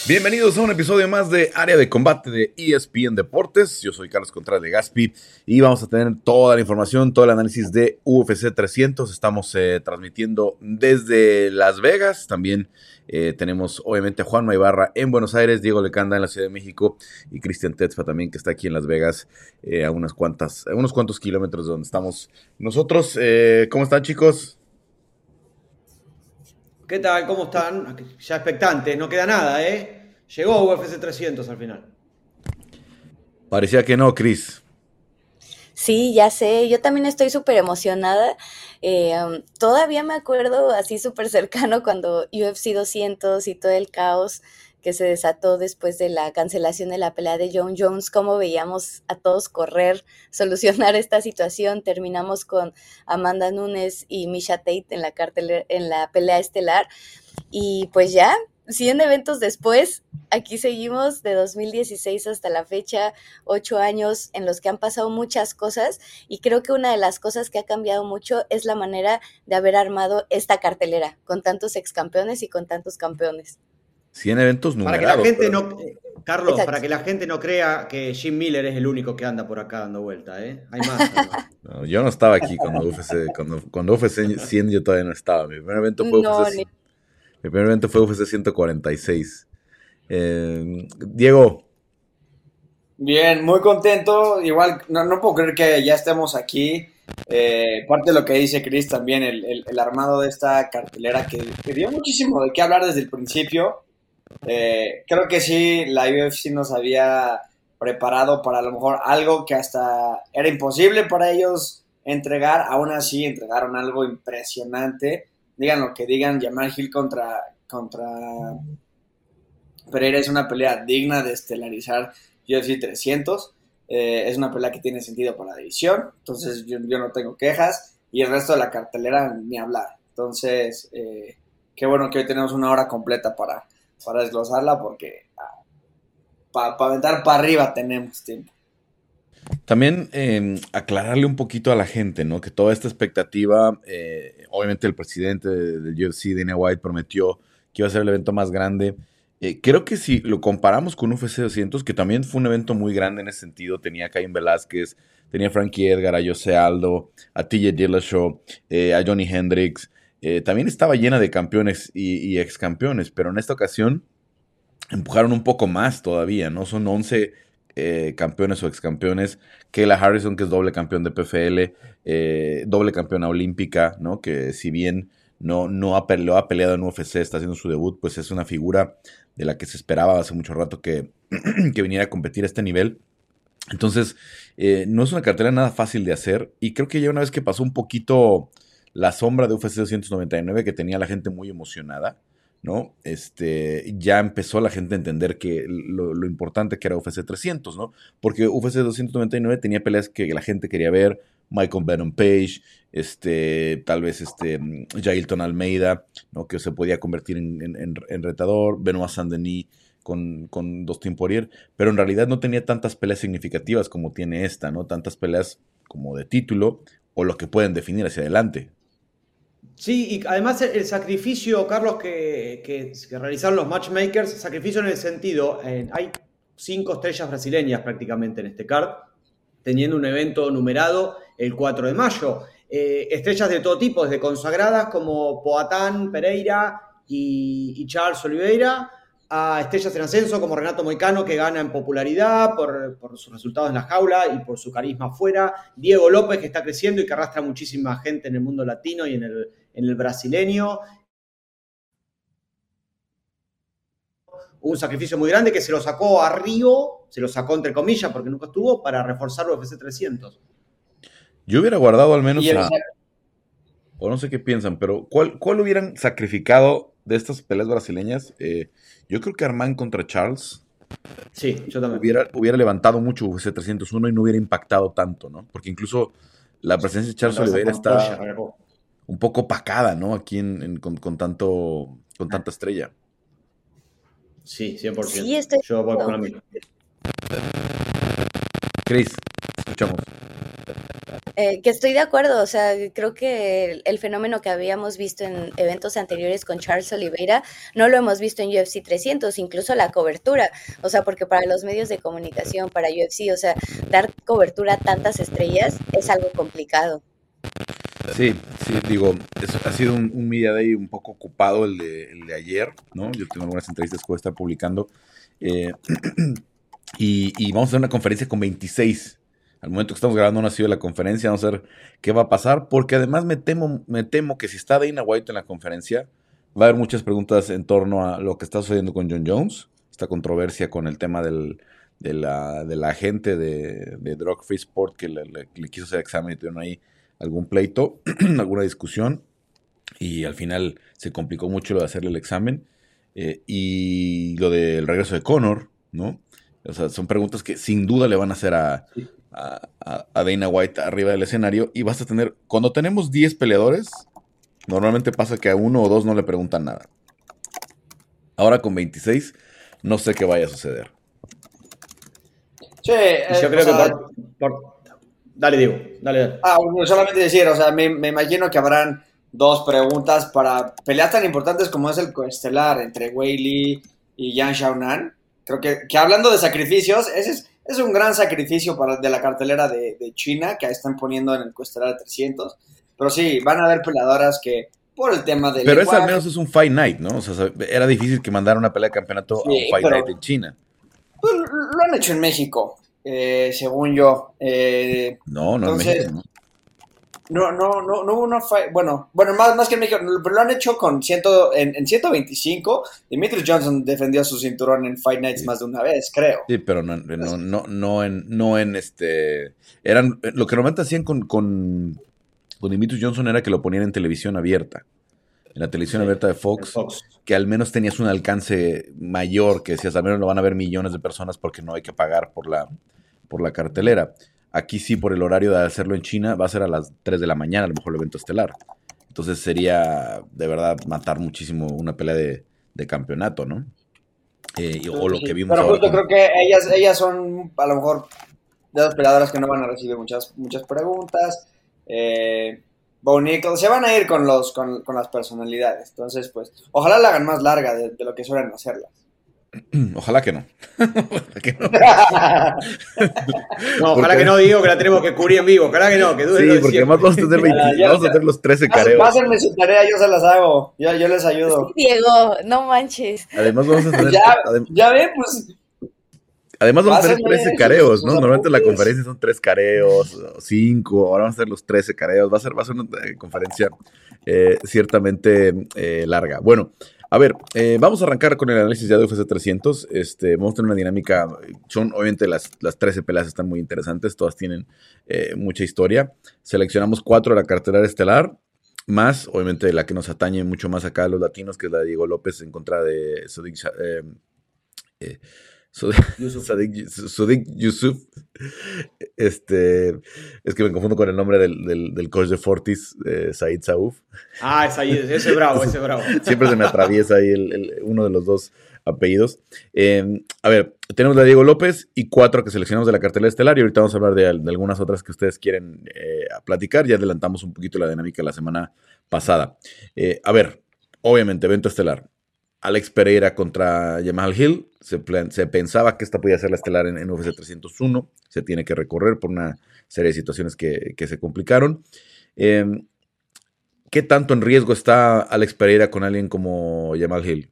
Bienvenidos a un episodio más de Área de Combate de ESPN Deportes. Yo soy Carlos Contreras de Gaspi y vamos a tener toda la información, todo el análisis de UFC 300. Estamos transmitiendo desde Las Vegas. También tenemos obviamente a Juanma Ibarra en Buenos Aires, Diego Lecanda en la Ciudad de México y Cristian Tetzpa también, que está aquí en Las Vegas, a unos cuantos kilómetros de donde estamos nosotros. ¿Cómo están, chicos? ¿Qué tal? ¿Cómo están? Ya expectantes, no queda nada, ¿eh? Llegó UFC 300 al final. Parecía que no, Chris. Sí, ya sé, yo también estoy súper emocionada. Todavía me acuerdo así súper cercano cuando UFC 200 y todo el caos que se desató después de la cancelación de la pelea de Jon Jones, cómo veíamos a todos correr, solucionar esta situación. Terminamos con Amanda Nunes y Miesha Tate en la pelea estelar. Y pues ya, 100 eventos después, aquí seguimos de 2016 hasta la fecha, 8 años en los que han pasado muchas cosas, y creo que una de las cosas que ha cambiado mucho es la manera de haber armado esta cartelera, con tantos ex campeones y con tantos campeones. 100 eventos Para que la numerados. gente no, Carlos, Exacto. para que la gente no crea que Jim Miller es el único que anda por acá dando vuelta, ¿eh? Hay más. No, yo no estaba aquí cuando UFC 100 yo todavía no estaba. No, ni... Mi primer evento fue UFC 146. Diego. Bien, muy contento. Igual, no puedo creer que ya estemos aquí. Parte de lo que dice Chris también, el armado de esta cartelera que dio muchísimo de qué hablar desde el principio. Creo que sí, la UFC nos había preparado para a lo mejor algo que hasta era imposible para ellos entregar. Aún así, entregaron algo impresionante. Digan lo que digan, Jamal Hill contra Pereira es una pelea digna de estelarizar UFC 300. Es una pelea que tiene sentido para la división, entonces yo no tengo quejas, y el resto de la cartelera ni hablar. Entonces, qué bueno que hoy tenemos una hora completa para desglosarla, porque para aventar para arriba tenemos tiempo. También aclararle un poquito a la gente, ¿no? Que toda esta expectativa, obviamente el presidente del UFC, Dana White, prometió que iba a ser el evento más grande. Creo que si lo comparamos con UFC 200, que también fue un evento muy grande en ese sentido, tenía a Cain Velázquez, tenía a Frankie Edgar, a Jose Aldo, a TJ Dillashaw, a Johnny Hendricks, también estaba llena de campeones y ex campeones, pero en esta ocasión empujaron un poco más todavía, ¿no? Son 11 campeones o ex campeones. Kayla Harrison, que es doble campeón de PFL, doble campeona olímpica, ¿no? Que si bien no ha peleado en UFC, está haciendo su debut, pues es una figura de la que se esperaba hace mucho rato que viniera a competir a este nivel. Entonces, no es una cartera nada fácil de hacer, y creo que ya una vez que pasó un poquito la sombra de UFC 299, que tenía a la gente muy emocionada, ¿no? Ya empezó la gente a entender que lo importante que era UFC 300, ¿no? Porque UFC 299 tenía peleas que la gente quería ver: Michael Venom Page, tal vez Jailton Almeida, ¿no? Que se podía convertir en retador, Benoit Saint-Denis con Dustin Poirier, pero en realidad no tenía tantas peleas significativas como tiene esta, ¿no? Tantas peleas como de título o lo que pueden definir hacia adelante. Sí, y además el sacrificio, Carlos, que realizaron los matchmakers, sacrificio en el sentido, hay 5 estrellas brasileñas prácticamente en este card, teniendo un evento numerado el 4 de mayo. Estrellas de todo tipo, desde consagradas como Poatan Pereira y Charles Oliveira, a estrellas en ascenso como Renato Moicano, que gana en popularidad por sus resultados en la jaula y por su carisma afuera; Diego López, que está creciendo y que arrastra muchísima gente en el mundo latino y en el brasileño. Un sacrificio muy grande que se lo sacó a Río, se lo sacó entre comillas porque nunca estuvo, para reforzar UFC 300. Yo hubiera guardado al menos o no sé qué piensan, pero ¿cuál hubieran sacrificado de estas peleas brasileñas? Yo creo que Armán contra Charles Sí, yo también. hubiera levantado mucho UFC 301 y no hubiera impactado tanto, ¿no? Porque incluso la presencia de Charles Oliveira está un poco opacada, ¿no? Aquí con tanta estrella. Sí, 100%. Sí, Yo voy con la misma. Chris, escuchamos. Que estoy de acuerdo, o sea, creo que el fenómeno que habíamos visto en eventos anteriores con Charles Oliveira no lo hemos visto en UFC 300, incluso la cobertura, o sea, porque para los medios de comunicación, para UFC, o sea, dar cobertura a tantas estrellas es algo complicado. Sí, sí, digo, ha sido un Media Day un poco ocupado el de ayer, ¿no? Yo tengo algunas entrevistas que voy a estar publicando. eh, y vamos a hacer una conferencia con 26. Al momento que estamos grabando no ha sido la conferencia, vamos a ver qué va a pasar, porque además me temo que si está Dana White en la conferencia, va a haber muchas preguntas en torno a lo que está sucediendo con John Jones, esta controversia con el tema de la agente de Drug Free Sport que le quiso hacer examen y tuvieron ahí algún pleito, alguna discusión, y al final se complicó mucho lo de hacerle el examen, y lo del regreso de Conor, ¿no? O sea, son preguntas que sin duda le van a hacer a Dana White arriba del escenario, y vas a tener, cuando tenemos 10 peleadores, normalmente pasa que a uno o dos no le preguntan nada. Ahora con 26, no sé qué vaya a suceder. Sí, Yo creo que Dale, Diego, dale. Solamente decir, o sea, me imagino que habrán dos preguntas para peleas tan importantes como es el coestelar entre Weili y Yan Xiaonan. Creo que hablando de sacrificios, ese es un gran sacrificio de la cartelera de China que están poniendo en el coestelar de 300. Pero sí, van a haber peleadoras que por el tema del Pero ese al menos es un Fight Night, ¿no? O sea, era difícil que mandara una pelea de campeonato a un Fight Night en China. Pues, lo han hecho en México, según yo. No, entonces, en México, no. No hubo una fight. Bueno, más que en México, pero lo han hecho en 125. Demetrius Johnson defendió su cinturón en Fight Nights más de una vez, creo. Sí, pero no en eran lo que normalmente hacían con Demetrius Johnson era que lo ponían en televisión abierta. En la televisión abierta de Fox, que al menos tenías un alcance mayor, que decías, al menos lo van a ver millones de personas porque no hay que pagar por la cartelera. Aquí sí, por el horario de hacerlo en China, va a ser a las 3 de la mañana, a lo mejor el evento estelar. Entonces sería, de verdad, matar muchísimo una pelea de campeonato, ¿no? O lo que vimos pero ahora. Justo creo que ellas son, a lo mejor, de las peleadoras que no van a recibir muchas preguntas. Bo Nickal, se van a ir con las personalidades. Entonces, pues, ojalá la hagan más larga de lo que suelen hacerlas. Ojalá que no. Ojalá que no. No, ojalá que no, digo que la tenemos que cubrir en vivo. Ojalá que no, que dure. Sí, porque además vamos a tener vamos a tener los 13 careos. Pásenme su tarea, yo se las hago. Yo les ayudo. Sí, Diego, no manches. Además vamos a tener... ya ven, pues... Además vamos a tener 13 careos, ¿no? Normalmente en la conferencia son 3 careos, 5, ahora vamos a hacer los 13 careos. Va a ser una conferencia ciertamente larga. Bueno, a ver, vamos a arrancar con el análisis ya de UFC 300. Vamos a tener una dinámica, obviamente las 13 peleas están muy interesantes, todas tienen mucha historia. Seleccionamos 4 de la cartelera estelar, más, obviamente, la que nos atañe mucho más acá a los latinos, que es la de Diego López en contra de Sodiq Yusuff. Es que me confundo con el nombre del coach de Fortis, Said Sauf. Ese es bravo, ese es bravo. Siempre se me atraviesa ahí uno de los dos apellidos. A ver, tenemos la de Diego López y 4 que seleccionamos de la cartelera estelar, y ahorita vamos a hablar de algunas otras que ustedes quieren platicar. Ya adelantamos un poquito la dinámica la semana pasada. A ver, obviamente, evento estelar. Alex Pereira contra Jamal Hill. Se pensaba que esta podía ser la estelar en UFC 301. Se tiene que recorrer por una serie de situaciones que se complicaron. ¿Qué tanto en riesgo está Alex Pereira con alguien como Jamal Hill?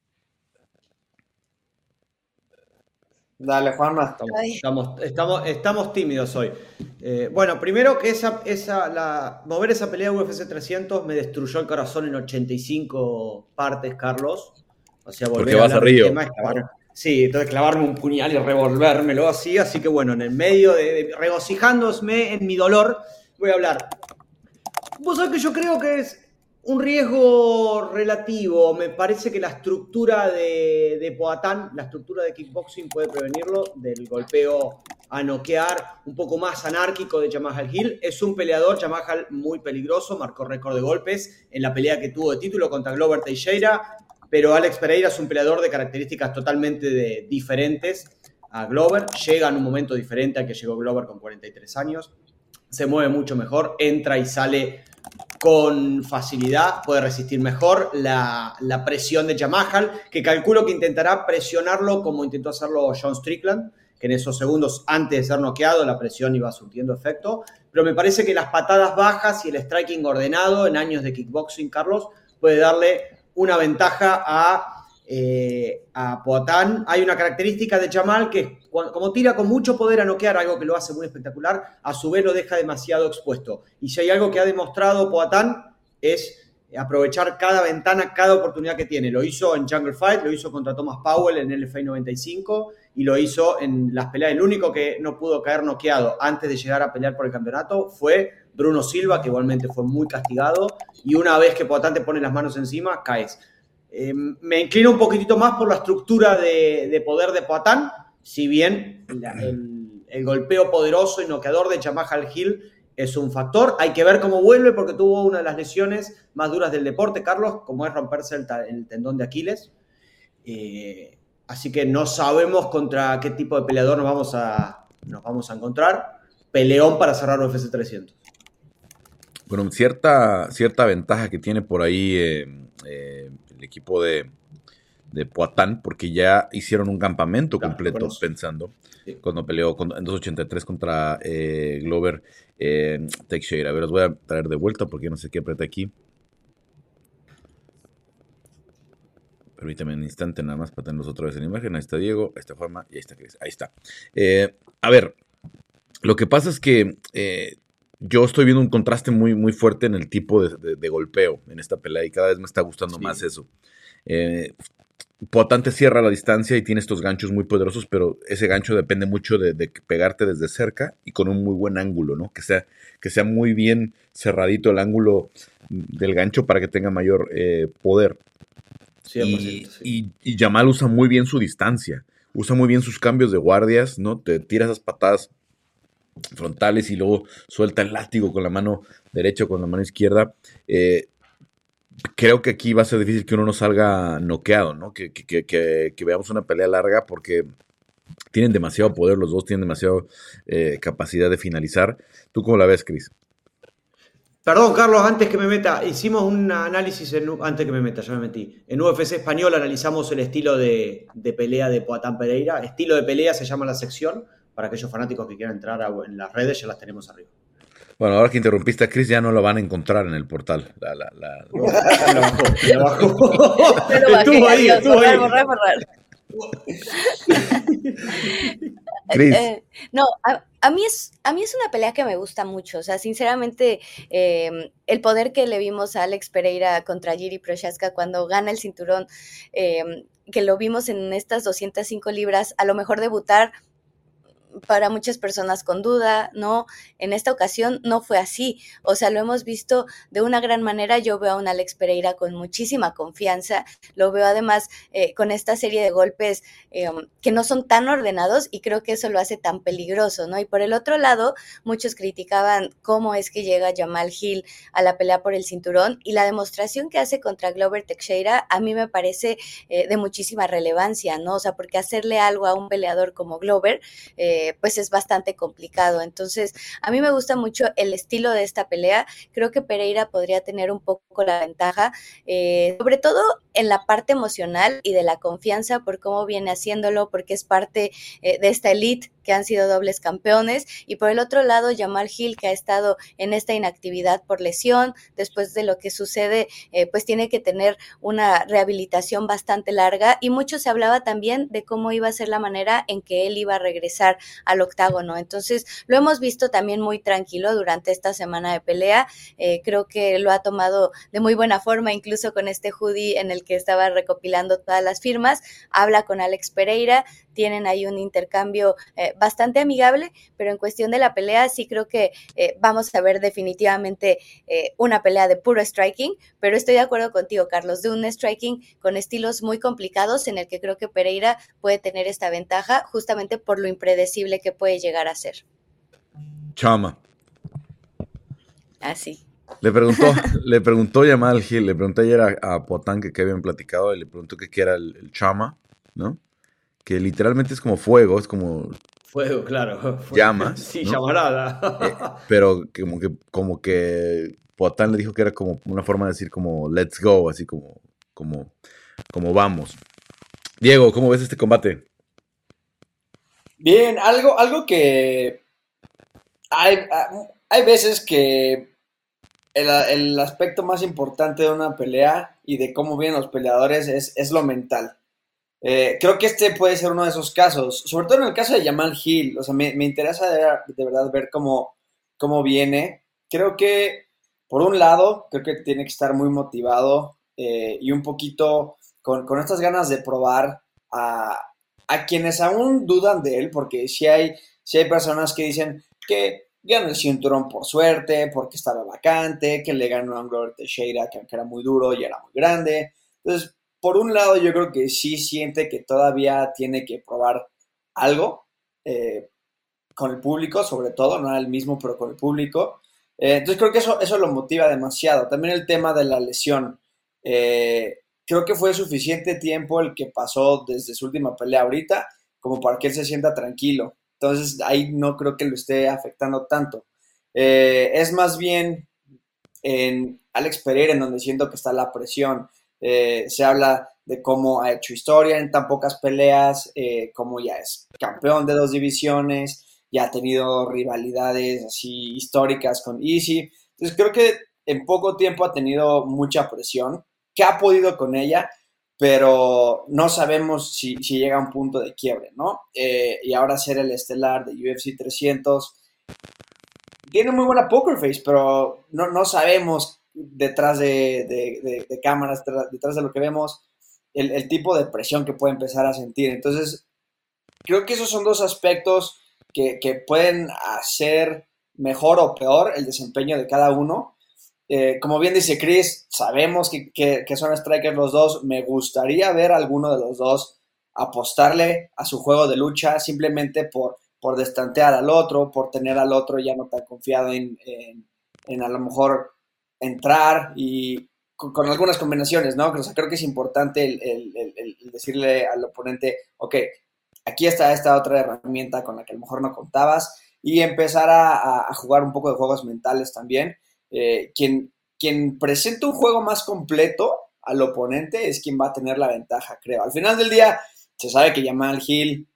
Dale, Juanma. Estamos tímidos hoy. Bueno, primero que mover esa pelea de UFC 300 me destruyó el corazón en 85 partes, Carlos. O sea, porque vas a Río. Sí, entonces clavarme un puñal y revolvérmelo así. Así que bueno, en el medio de regocijándome en mi dolor, voy a hablar. Vos sabés que yo creo que es un riesgo relativo. Me parece que la estructura de Poatán, la estructura de kickboxing puede prevenirlo del golpeo a noquear un poco más anárquico de Jamal Hill. Es un peleador, Jamal, muy peligroso, marcó récord de golpes en la pelea que tuvo de título contra Glover Teixeira, pero Alex Pereira es un peleador de características totalmente diferentes a Glover. Llega en un momento diferente al que llegó Glover con 43 años. se mueve mucho mejor, entra y sale con facilidad, puede resistir mejor la presión de Jamahal, que calculo que intentará presionarlo como intentó hacerlo John Strickland, que en esos segundos antes de ser noqueado la presión iba surtiendo efecto, pero me parece que las patadas bajas y el striking ordenado en años de kickboxing, Carlos, puede darle una ventaja a Poatan. Hay una característica de Jamal que como tira con mucho poder a noquear, algo que lo hace muy espectacular, a su vez lo deja demasiado expuesto. Y si hay algo que ha demostrado Poatan es aprovechar cada ventana, cada oportunidad que tiene. Lo hizo en Jungle Fight, lo hizo contra Thomas Powell en el LFA 95 y lo hizo en las peleas. El único que no pudo caer noqueado antes de llegar a pelear por el campeonato fue Bruno Silva, que igualmente fue muy castigado, y una vez que Poatan te pone las manos encima, caes. Me inclino un poquitito más por la estructura de poder de Poatan, si bien el golpeo poderoso y noqueador de Jamahal Hill es un factor. Hay que ver cómo vuelve porque tuvo una de las lesiones más duras del deporte, Carlos, como es romperse el tendón de Aquiles. Así que no sabemos contra qué tipo de peleador nos vamos a encontrar. Peleón para cerrar UFC 300. Bueno, cierta ventaja que tiene por ahí el equipo de Poatan, porque ya hicieron un campamento completo pensando, sí, cuando peleó en 283 contra Glover Teixeira. A ver, los voy a traer de vuelta porque no sé qué aprieta aquí. Permítame un instante nada más para tenerlos otra vez en imagen. Ahí está Diego, ahí está Forma y ahí está Chris. Ahí está. A ver, lo que pasa es que yo estoy viendo un contraste muy, muy fuerte en el tipo de golpeo en esta pelea y cada vez me está gustando más eso. Poatan te cierra la distancia y tiene estos ganchos muy poderosos, pero ese gancho depende mucho de pegarte desde cerca y con un muy buen ángulo, ¿no? Que sea muy bien cerradito el ángulo del gancho para que tenga mayor poder. 100%, sí. Y Jamal usa muy bien su distancia, usa muy bien sus cambios de guardias, ¿no? Te tira esas patadas frontales y luego suelta el látigo con la mano derecha o con la mano izquierda. Creo que aquí va a ser difícil que uno no salga noqueado, ¿no? Que veamos una pelea larga porque tienen demasiado poder, los dos tienen demasiada capacidad de finalizar. ¿Tú cómo la ves, Chris? Perdón, Carlos, antes que me meta, hicimos un análisis, antes que me meta, ya me metí. En UFC Español analizamos el estilo de pelea de Poatan Pereira. Estilo de pelea se llama la sección. Para aquellos fanáticos que quieran entrar en las redes, ya las tenemos arriba. Bueno, ahora que interrumpiste a Chris, ya no lo van a encontrar en el portal. Lo bajó. Estuvo ahí. Borrar. Chris. No, a mí es una pelea que me gusta mucho. O sea, sinceramente, el poder que le vimos a Alex Pereira contra Jiri Prochazka cuando gana el cinturón, que lo vimos en estas 205 libras, a lo mejor debutar para muchas personas con duda, ¿no? En esta ocasión no fue así, o sea, lo hemos visto de una gran manera. Yo veo a un Alex Pereira con muchísima confianza, lo veo además con esta serie de golpes que no son tan ordenados y creo que eso lo hace tan peligroso, ¿no? Y por el otro lado, muchos criticaban cómo es que llega Jamal Hill a la pelea por el cinturón y la demostración que hace contra Glover Teixeira a mí me parece de muchísima relevancia, ¿no? O sea, porque hacerle algo a un peleador como Glover, pues es bastante complicado. Entonces, a mí me gusta mucho el estilo de esta pelea. Creo que Pereira podría tener un poco la ventaja, sobre todo en la parte emocional y de la confianza por cómo viene haciéndolo, porque es parte de esta elite que han sido dobles campeones, y por el otro lado Jamal Hill, que ha estado en esta inactividad por lesión, después de lo que sucede, pues tiene que tener una rehabilitación bastante larga, y mucho se hablaba también de cómo iba a ser la manera en que él iba a regresar al octágono. Entonces lo hemos visto también muy tranquilo durante esta semana de pelea. Creo que lo ha tomado de muy buena forma, incluso con este hoodie en el que estaba recopilando todas las firmas. Habla con Alex Pereira, tienen ahí un intercambio bastante amigable, pero en cuestión de la pelea sí creo que vamos a ver definitivamente una pelea de puro striking, pero estoy de acuerdo contigo, Carlos, de un striking con estilos muy complicados en el que creo que Pereira puede tener esta ventaja justamente por lo impredecible que puede llegar a ser. Chama. Así. Le preguntó Jamal Hill, le pregunté ayer a Poatan que habían platicado, y le preguntó qué era el chama, ¿no? Que literalmente es como fuego, es como Fuego, claro. llamas, Sí, ¿no? llamarada. Pero como que Poatán le dijo que era como una forma de decir como let's go, así como, como vamos. Diego, ¿cómo ves este combate? Bien, algo que hay, hay veces que el aspecto más importante de una pelea y de cómo vienen los peleadores es lo mental. Creo que este puede ser uno de esos casos, sobre todo en el caso de Jamal Hill. O sea, me interesa de verdad ver cómo viene. Creo que, por un lado, creo que tiene que estar muy motivado y un poquito con estas ganas de probar a, a quienes aún dudan de él, porque si hay personas que dicen que ganó el cinturón por suerte, porque estaba vacante, que le ganó a Glover Teixeira, que aunque era muy duro y era muy grande. Entonces, por un lado, yo creo que sí siente que todavía tiene que probar algo eh, con el público, sobre todo, no era el mismo, pero con el público. Entonces creo que eso lo motiva demasiado. También el tema de la lesión. Creo que fue suficiente tiempo el que pasó desde su última pelea ahorita como para que él se sienta tranquilo. Entonces ahí no creo que lo esté afectando tanto. Es más bien en Alex Pereira en donde siento que está la presión. Se habla de cómo ha hecho historia en tan pocas peleas, cómo ya es campeón de 2 divisiones, ya ha tenido rivalidades así históricas con Easy. Entonces creo que en poco tiempo ha tenido mucha presión, que ha podido con ella, pero no sabemos si llega a un punto de quiebre, ¿no? Y ahora ser el estelar de UFC 300 tiene muy buena poker face, pero no sabemos detrás de cámaras, detrás de lo que vemos, el tipo de presión que puede empezar a sentir. Entonces, creo que esos son dos aspectos que pueden hacer mejor o peor el desempeño de cada uno. Como bien dice Chris, sabemos que son strikers los dos. Me gustaría ver a alguno de los dos apostarle a su juego de lucha simplemente por destantear al otro, por tener al otro ya no tan confiado en a lo mejor entrar y con algunas combinaciones, ¿no? O sea, creo que es importante el decirle al oponente, ok, aquí está esta otra herramienta con la que a lo mejor no contabas y empezar a jugar un poco de juegos mentales también. Quien presenta un juego más completo al oponente es quien va a tener la ventaja, creo. Al final del día, se sabe que Jamal Hill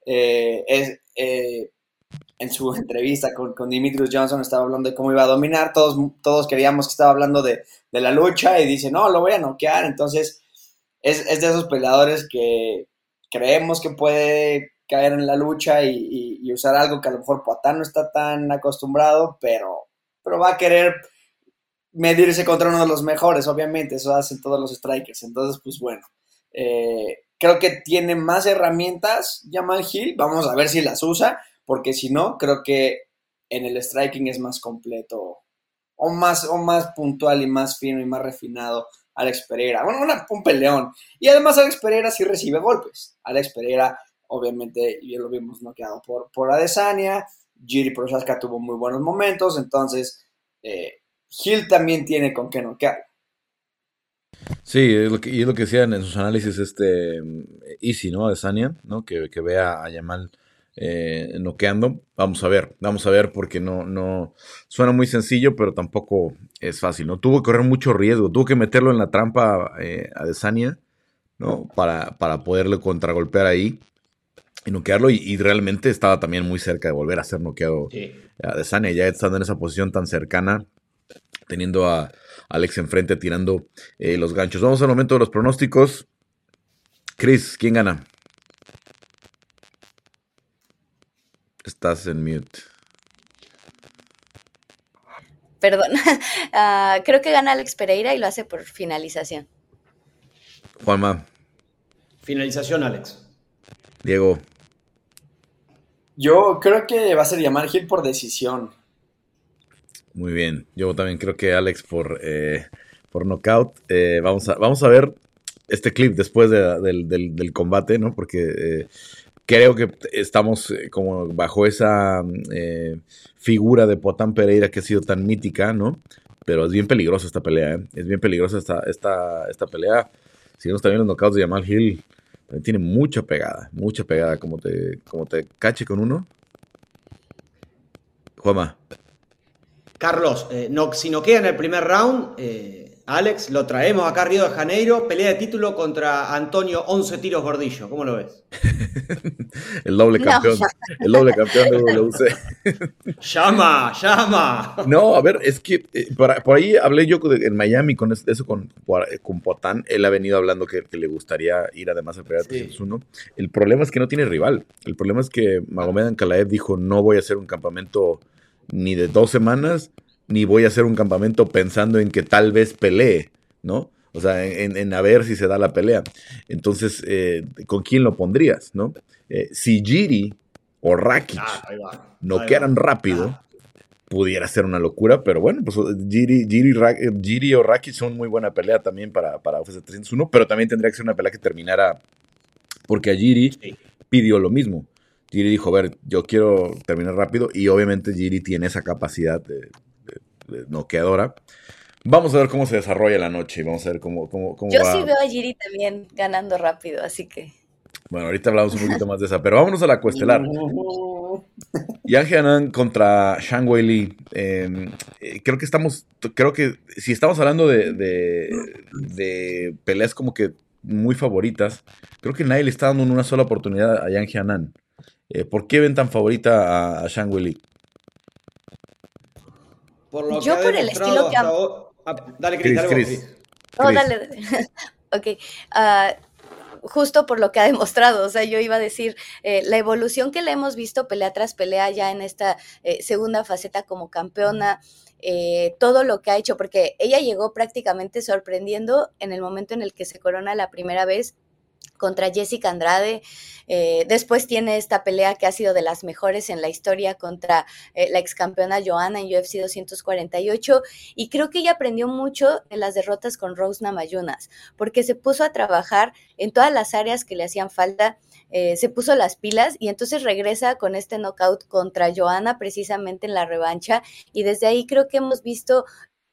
en su entrevista con Demetrius Johnson estaba hablando de cómo iba a dominar. Todos creíamos que estaba hablando de la lucha y dice, no, lo voy a noquear. Entonces, es de esos peleadores que creemos que puede caer en la lucha y usar algo que a lo mejor Poatán no está tan acostumbrado, pero va a querer medirse contra uno de los mejores, obviamente, eso hacen todos los strikers. Entonces, pues bueno, creo que tiene más herramientas Jamal Hill, vamos a ver si las usa, porque si no, creo que en el striking es más completo o más puntual y más fino y más refinado Alex Pereira. Bueno, un peleón. Y además Alex Pereira sí recibe golpes. Alex Pereira, obviamente, ya lo vimos noqueado por Adesanya. Jiri Prochazka tuvo muy buenos momentos, entonces Hill también tiene con qué noquear. Sí, y es lo que decían en sus análisis Easy, ¿no? De Sania, ¿no? Que vea a Yamal noqueando. Vamos a ver, porque no suena muy sencillo, pero tampoco es fácil, ¿no? Tuvo que correr mucho riesgo, tuvo que meterlo en la trampa a Desania, ¿no? Para poderle contragolpear ahí y noquearlo, y realmente estaba también muy cerca de volver a ser noqueado Sí. a Desania, ya estando en esa posición tan cercana, teniendo a Alex enfrente tirando los ganchos. Vamos al momento de los pronósticos. Chris, ¿quién gana? Estás en mute. Perdón. Creo que gana Alex Pereira y lo hace por finalización. Juanma, Finalización, Alex. Diego, Yo creo que va a ser Jamal Hill por decisión. muy bien. Yo también creo que Alex por knockout. Vamos a ver este clip después del combate, ¿no? Porque creo que estamos como bajo esa figura de Poatán Pereira que ha sido tan mítica, ¿no? Pero es bien peligrosa esta pelea, ¿eh? Es bien peligrosa esta pelea. Si vemos también los knockouts de Jamal Hill, también tiene mucha pegada, como te cache con uno. Juanma. Carlos, si no queda en el primer round, Alex, lo traemos acá a Río de Janeiro, pelea de título contra Antonio 11 tiros Gordillo. ¿Cómo lo ves? El doble campeón. No. El doble campeón de WC. ¡Llama! No, a ver, es que por ahí hablé yo en Miami con eso con Potán. Él ha venido hablando que le gustaría ir además a pelear 301. El problema es que no tiene rival. El problema es que Magomed Ankalaev dijo, no voy a hacer un campamento ni de 2 semanas, ni voy a hacer un campamento pensando en que tal vez pelee, ¿no? O sea, en a ver si se da la pelea. Entonces, ¿con quién lo pondrías, no? Si Giri o Rakic no quedan rápido, pudiera ser una locura, pero bueno, pues Giri o Rakic son muy buena pelea también para UFC 301, pero también tendría que ser una pelea que terminara, porque a Giri pidió lo mismo. Giri dijo, a ver, yo quiero terminar rápido, y obviamente Giri tiene esa capacidad de noqueadora. Vamos a ver cómo se desarrolla la noche y vamos a ver cómo Yo va. Sí veo a Giri también ganando rápido, así que... Bueno, ahorita hablamos un poquito más de esa, pero vámonos a la coestelar. Yang Jianan contra Zhang Weili. Creo que si estamos hablando de peleas como que muy favoritas, creo que nadie le está dando una sola oportunidad a Yang Jianan. ¿Por qué ven tan favorita a Zhang Weili? Yo por el estilo que... Dale, Chris. No, dale. Ok. Justo por lo que ha demostrado, o sea, yo iba a decir, la evolución que le hemos visto pelea tras pelea ya en esta segunda faceta como campeona, todo lo que ha hecho, porque ella llegó prácticamente sorprendiendo en el momento en el que se corona la primera vez contra Jessica Andrade. Después tiene esta pelea que ha sido de las mejores en la historia contra la ex campeona Joanna en UFC 248, y creo que ella aprendió mucho de las derrotas con Rose Namajunas, porque se puso a trabajar en todas las áreas que le hacían falta, se puso las pilas, y entonces regresa con este knockout contra Joanna precisamente en la revancha, y desde ahí creo que hemos visto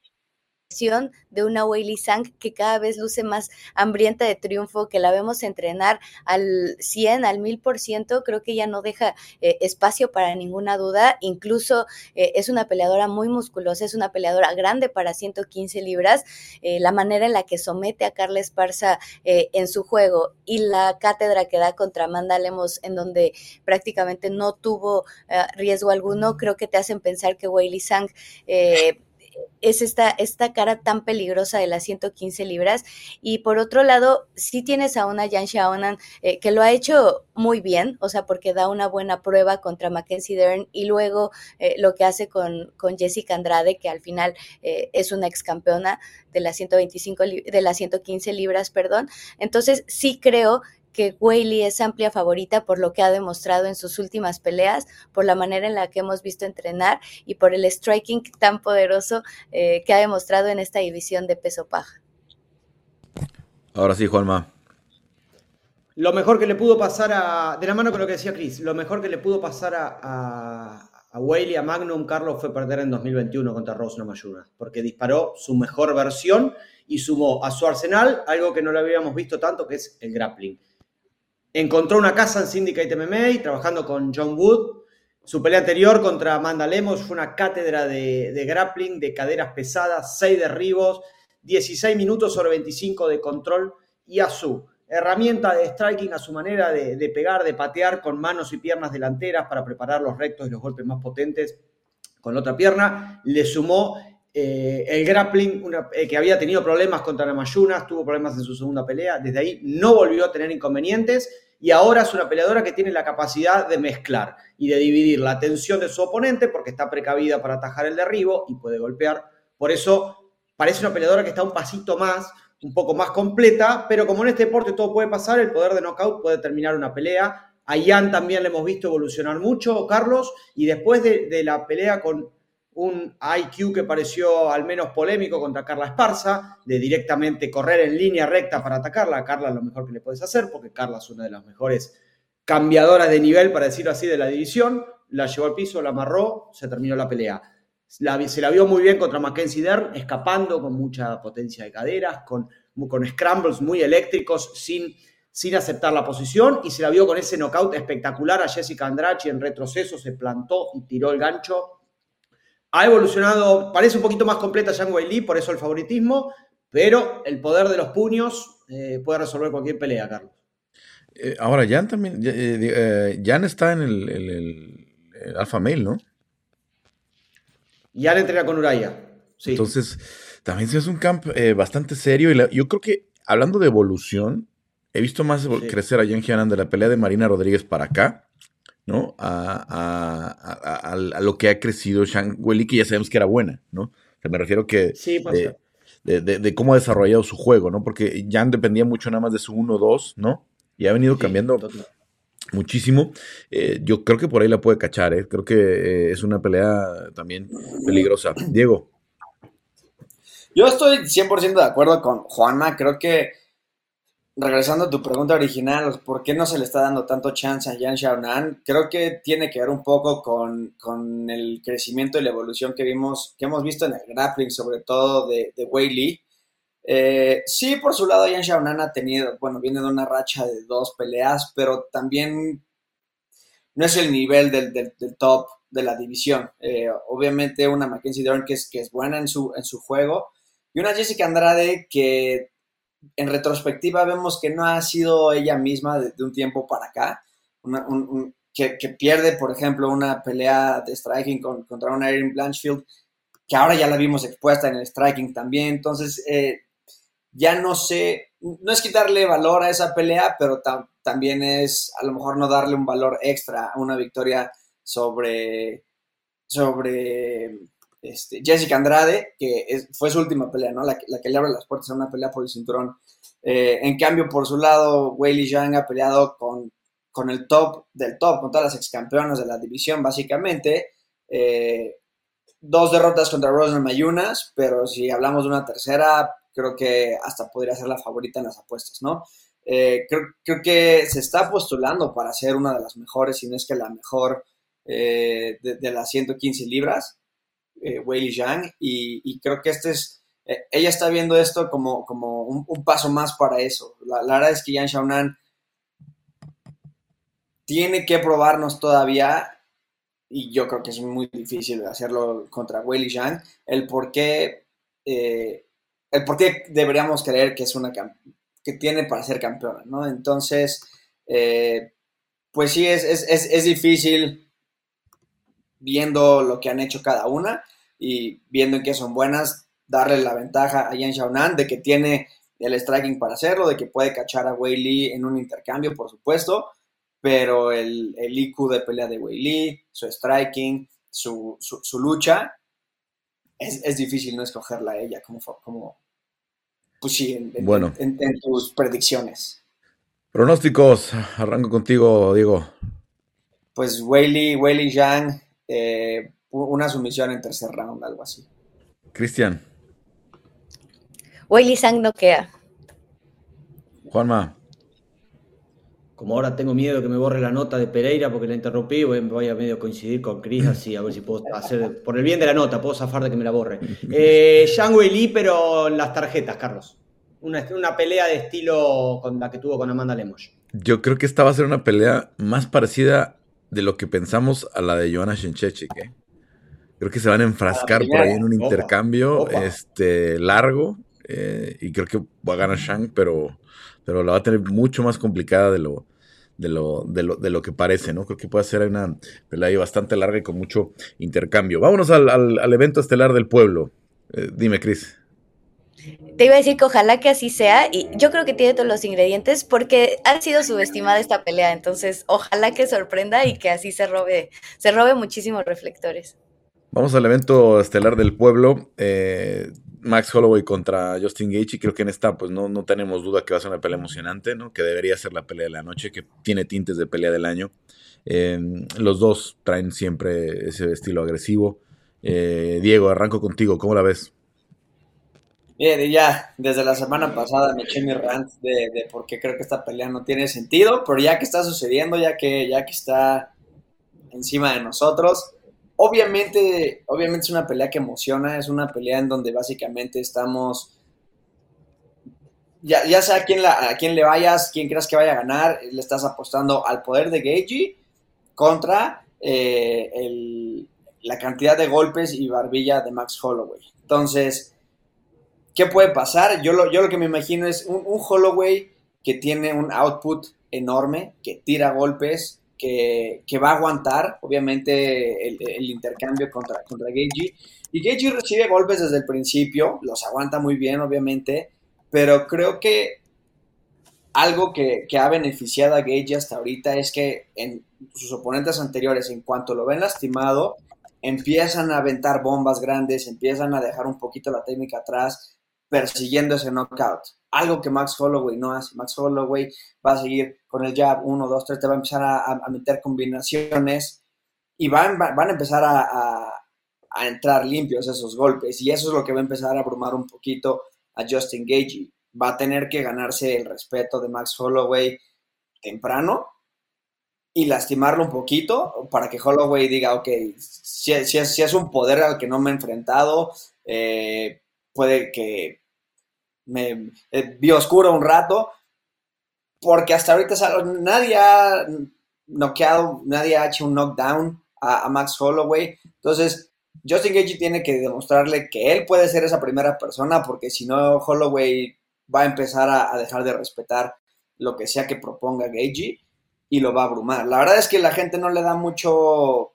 de una Weili Zhang que cada vez luce más hambrienta de triunfo, que la vemos entrenar al 100, al 1000%, creo que ya no deja espacio para ninguna duda, incluso es una peleadora muy musculosa, es una peleadora grande para 115 libras, la manera en la que somete a Carla Esparza en su juego, y la cátedra que da contra Amanda Lemos, en donde prácticamente no tuvo riesgo alguno, creo que te hacen pensar que Weili Zhang es esta cara tan peligrosa de las 115 libras. Y por otro lado, sí tienes a una Yan Xiaonan que lo ha hecho muy bien, o sea, porque da una buena prueba contra Mackenzie Dern, y luego lo que hace con Jessica Andrade, que al final es una ex campeona de las 115 libras, perdón. Entonces sí creo que Weili es amplia favorita por lo que ha demostrado en sus últimas peleas, por la manera en la que hemos visto entrenar y por el striking tan poderoso que ha demostrado en esta división de peso paja. Ahora sí, Juanma. Lo mejor que le pudo pasar de la mano con lo que decía Chris, lo mejor que le pudo pasar a Weili, a Magnum, Carlos, fue perder en 2021 contra Rose Namajunas, porque disparó su mejor versión y sumó a su arsenal algo que no lo habíamos visto tanto, que es el grappling. Encontró una casa en Syndicate MMA, trabajando con John Wood. Su pelea anterior contra Amanda Lemos fue una cátedra de grappling, de caderas pesadas, 6 derribos, 16 minutos sobre 25 de control, y a su herramienta de striking, a su manera de pegar, de patear con manos y piernas delanteras para preparar los rectos y los golpes más potentes con la otra pierna, le sumó el grappling, que había tenido problemas contra Namajunas, tuvo problemas en su segunda pelea, desde ahí no volvió a tener inconvenientes, y ahora es una peleadora que tiene la capacidad de mezclar y de dividir la tensión de su oponente, porque está precavida para atajar el derribo y puede golpear. Por eso parece una peleadora que está un pasito más, un poco más completa, pero como en este deporte todo puede pasar, el poder de knockout puede terminar una pelea. A Yan también le hemos visto evolucionar mucho, Carlos, y después de la pelea con un IQ que pareció al menos polémico contra Carla Esparza, de directamente correr en línea recta para atacarla. A Carla es lo mejor que le puedes hacer, porque Carla es una de las mejores cambiadoras de nivel, para decirlo así, de la división. La llevó al piso, la amarró, se terminó la pelea. Se la vio muy bien contra Mackenzie Dern, escapando con mucha potencia de caderas, con scrambles muy eléctricos, sin aceptar la posición, y se la vio con ese knockout espectacular a Jessica Andrade en retroceso, se plantó y tiró el gancho Ha evolucionado, parece un poquito más completa Zhang Weili, por eso el favoritismo, pero el poder de los puños puede resolver cualquier pelea, Carlos. Ahora, Jan también, Jan está en el Alpha Male, ¿no? Y ahora entrena con Uraya. Sí. Entonces, también sí es un camp bastante serio. Yo creo que, hablando de evolución, he visto más crecer a Jan Xiaonan de la pelea de Marina Rodríguez para acá, ¿no? A lo que ha crecido Zhang Weili, que ya sabemos que era buena, ¿no? O sea, me refiero que Sí, pasa. de cómo ha desarrollado su juego, ¿no? Porque Jan dependía mucho nada más de su 1-2, ¿no? Y ha venido cambiando muchísimo. Yo creo que por ahí la puede cachar, ¿eh? Creo que es una pelea también peligrosa. Diego. Yo estoy 100% de acuerdo con Juanma. Creo que, regresando a tu pregunta original, ¿por qué no se le está dando tanto chance a Yan Xiaonan? Creo que tiene que ver un poco con el crecimiento y la evolución que hemos visto en el grappling, sobre todo de Weili. Sí, por su lado, Yan Xiaonan ha tenido, bueno, viene de una racha de 2 peleas, pero también no es el nivel del top de la división. Obviamente una Mackenzie Dern que es buena en su juego, y una Jessica Andrade que en retrospectiva vemos que no ha sido ella misma de un tiempo para acá, que pierde, por ejemplo, una pelea de striking contra una Erin Blanchfield, que ahora ya la vimos expuesta en el striking también. Entonces, ya no sé, no es quitarle valor a esa pelea, pero también es a lo mejor no darle un valor extra a una victoria sobre Jessica Andrade, que fue su última pelea, ¿no? La que le abre las puertas a una pelea por el cinturón. En cambio, por su lado, Weili Zhang ha peleado con el top del top, con todas las ex campeonas de la división, básicamente. 2 derrotas contra Rosner Mayunas, pero si hablamos de una tercera, creo que hasta podría ser la favorita en las apuestas, ¿no? Creo que se está postulando para ser una de las mejores, si no es que la mejor de las 115 libras, Weili Zhang, y creo que ella está viendo esto como un paso más para eso. La verdad es que Yan Xiaonan tiene que probarnos todavía, y yo creo que es muy difícil hacerlo contra Weili Zhang, el por qué deberíamos creer que que tiene para ser campeona, ¿no? Entonces, pues sí, es difícil viendo lo que han hecho cada una y viendo en qué son buenas, darle la ventaja a Yan Xiaonan de que tiene el striking para hacerlo, de que puede cachar a Weili en un intercambio, por supuesto, pero el IQ de pelea de Weili, su striking, su lucha, es difícil no escogerla a ella como pues sí, Bueno, en tus predicciones. pronósticos. Arranco contigo, Diego. Pues Weili Zhang, una sumisión en tercer round, algo así. Cristian. Weili Zhang noquea. Juanma. Como ahora tengo miedo que me borre la nota de Pereira porque la interrumpí, voy a medio coincidir con Chris, así a ver si puedo hacer, por el bien de la nota, puedo zafar de que me la borre. Zhang Weili, pero en las tarjetas, Carlos. Una pelea de estilo con la que tuvo con Amanda Lemos. Yo creo que esta va a ser una pelea más parecida de lo que pensamos a la de Joanna Jędrzejczyk, ¿eh? Creo que se van a enfrascar por ahí en un intercambio largo, y creo que va a ganar Zhang, pero la va a tener mucho más complicada de lo que parece, ¿no? Creo que puede ser una pelea ahí bastante larga y con mucho intercambio. Vámonos al evento estelar del pueblo. Dime, Cris. Te iba a decir que ojalá que así sea, y yo creo que tiene todos los ingredientes porque ha sido subestimada esta pelea, entonces ojalá que sorprenda y que así se robe muchísimos reflectores. Vamos al evento estelar del pueblo. Max Holloway contra Justin Gaethje. Creo que en esta pues no tenemos duda que va a ser una pelea emocionante, ¿no? Que debería ser la pelea de la noche, que tiene tintes de pelea del año. Los dos traen siempre ese estilo agresivo. Diego, arranco contigo. ¿Cómo la ves? Bien, ya desde la semana pasada me eché mi rant de por qué creo que esta pelea no tiene sentido, pero ya que está sucediendo, ya que está encima de nosotros, obviamente es una pelea que emociona, es una pelea en donde básicamente estamos, ya sea a quién le vayas, quién creas que vaya a ganar, le estás apostando al poder de Gaethje contra la cantidad de golpes y barbilla de Max Holloway. Entonces, ¿qué puede pasar? Yo lo que me imagino es un Holloway que tiene un output enorme, que tira golpes, que va a aguantar, obviamente, el intercambio contra Gaethje. Y Gaethje recibe golpes desde el principio, los aguanta muy bien, obviamente, pero creo que algo que ha beneficiado a Gaethje hasta ahorita es que en sus oponentes anteriores, en cuanto lo ven lastimado, empiezan a aventar bombas grandes, empiezan a dejar un poquito la técnica atrás, persiguiendo ese knockout. Algo que Max Holloway no hace. Max Holloway va a seguir con el jab 1, 2, 3, te va a empezar a meter combinaciones y van a empezar a entrar limpios esos golpes, y eso es lo que va a empezar a abrumar un poquito a Justin Gaethje. Va a tener que ganarse el respeto de Max Holloway temprano y lastimarlo un poquito para que Holloway diga, ok, si es un poder al que no me he enfrentado, puede que me vi oscuro un rato, porque hasta ahorita nadie ha noqueado, nadie ha hecho un knockdown a Max Holloway. Entonces Justin Gaethje tiene que demostrarle que él puede ser esa primera persona, porque si no, Holloway va a empezar a dejar de respetar lo que sea que proponga Gaethje y lo va a abrumar. La verdad es que la gente no le da mucho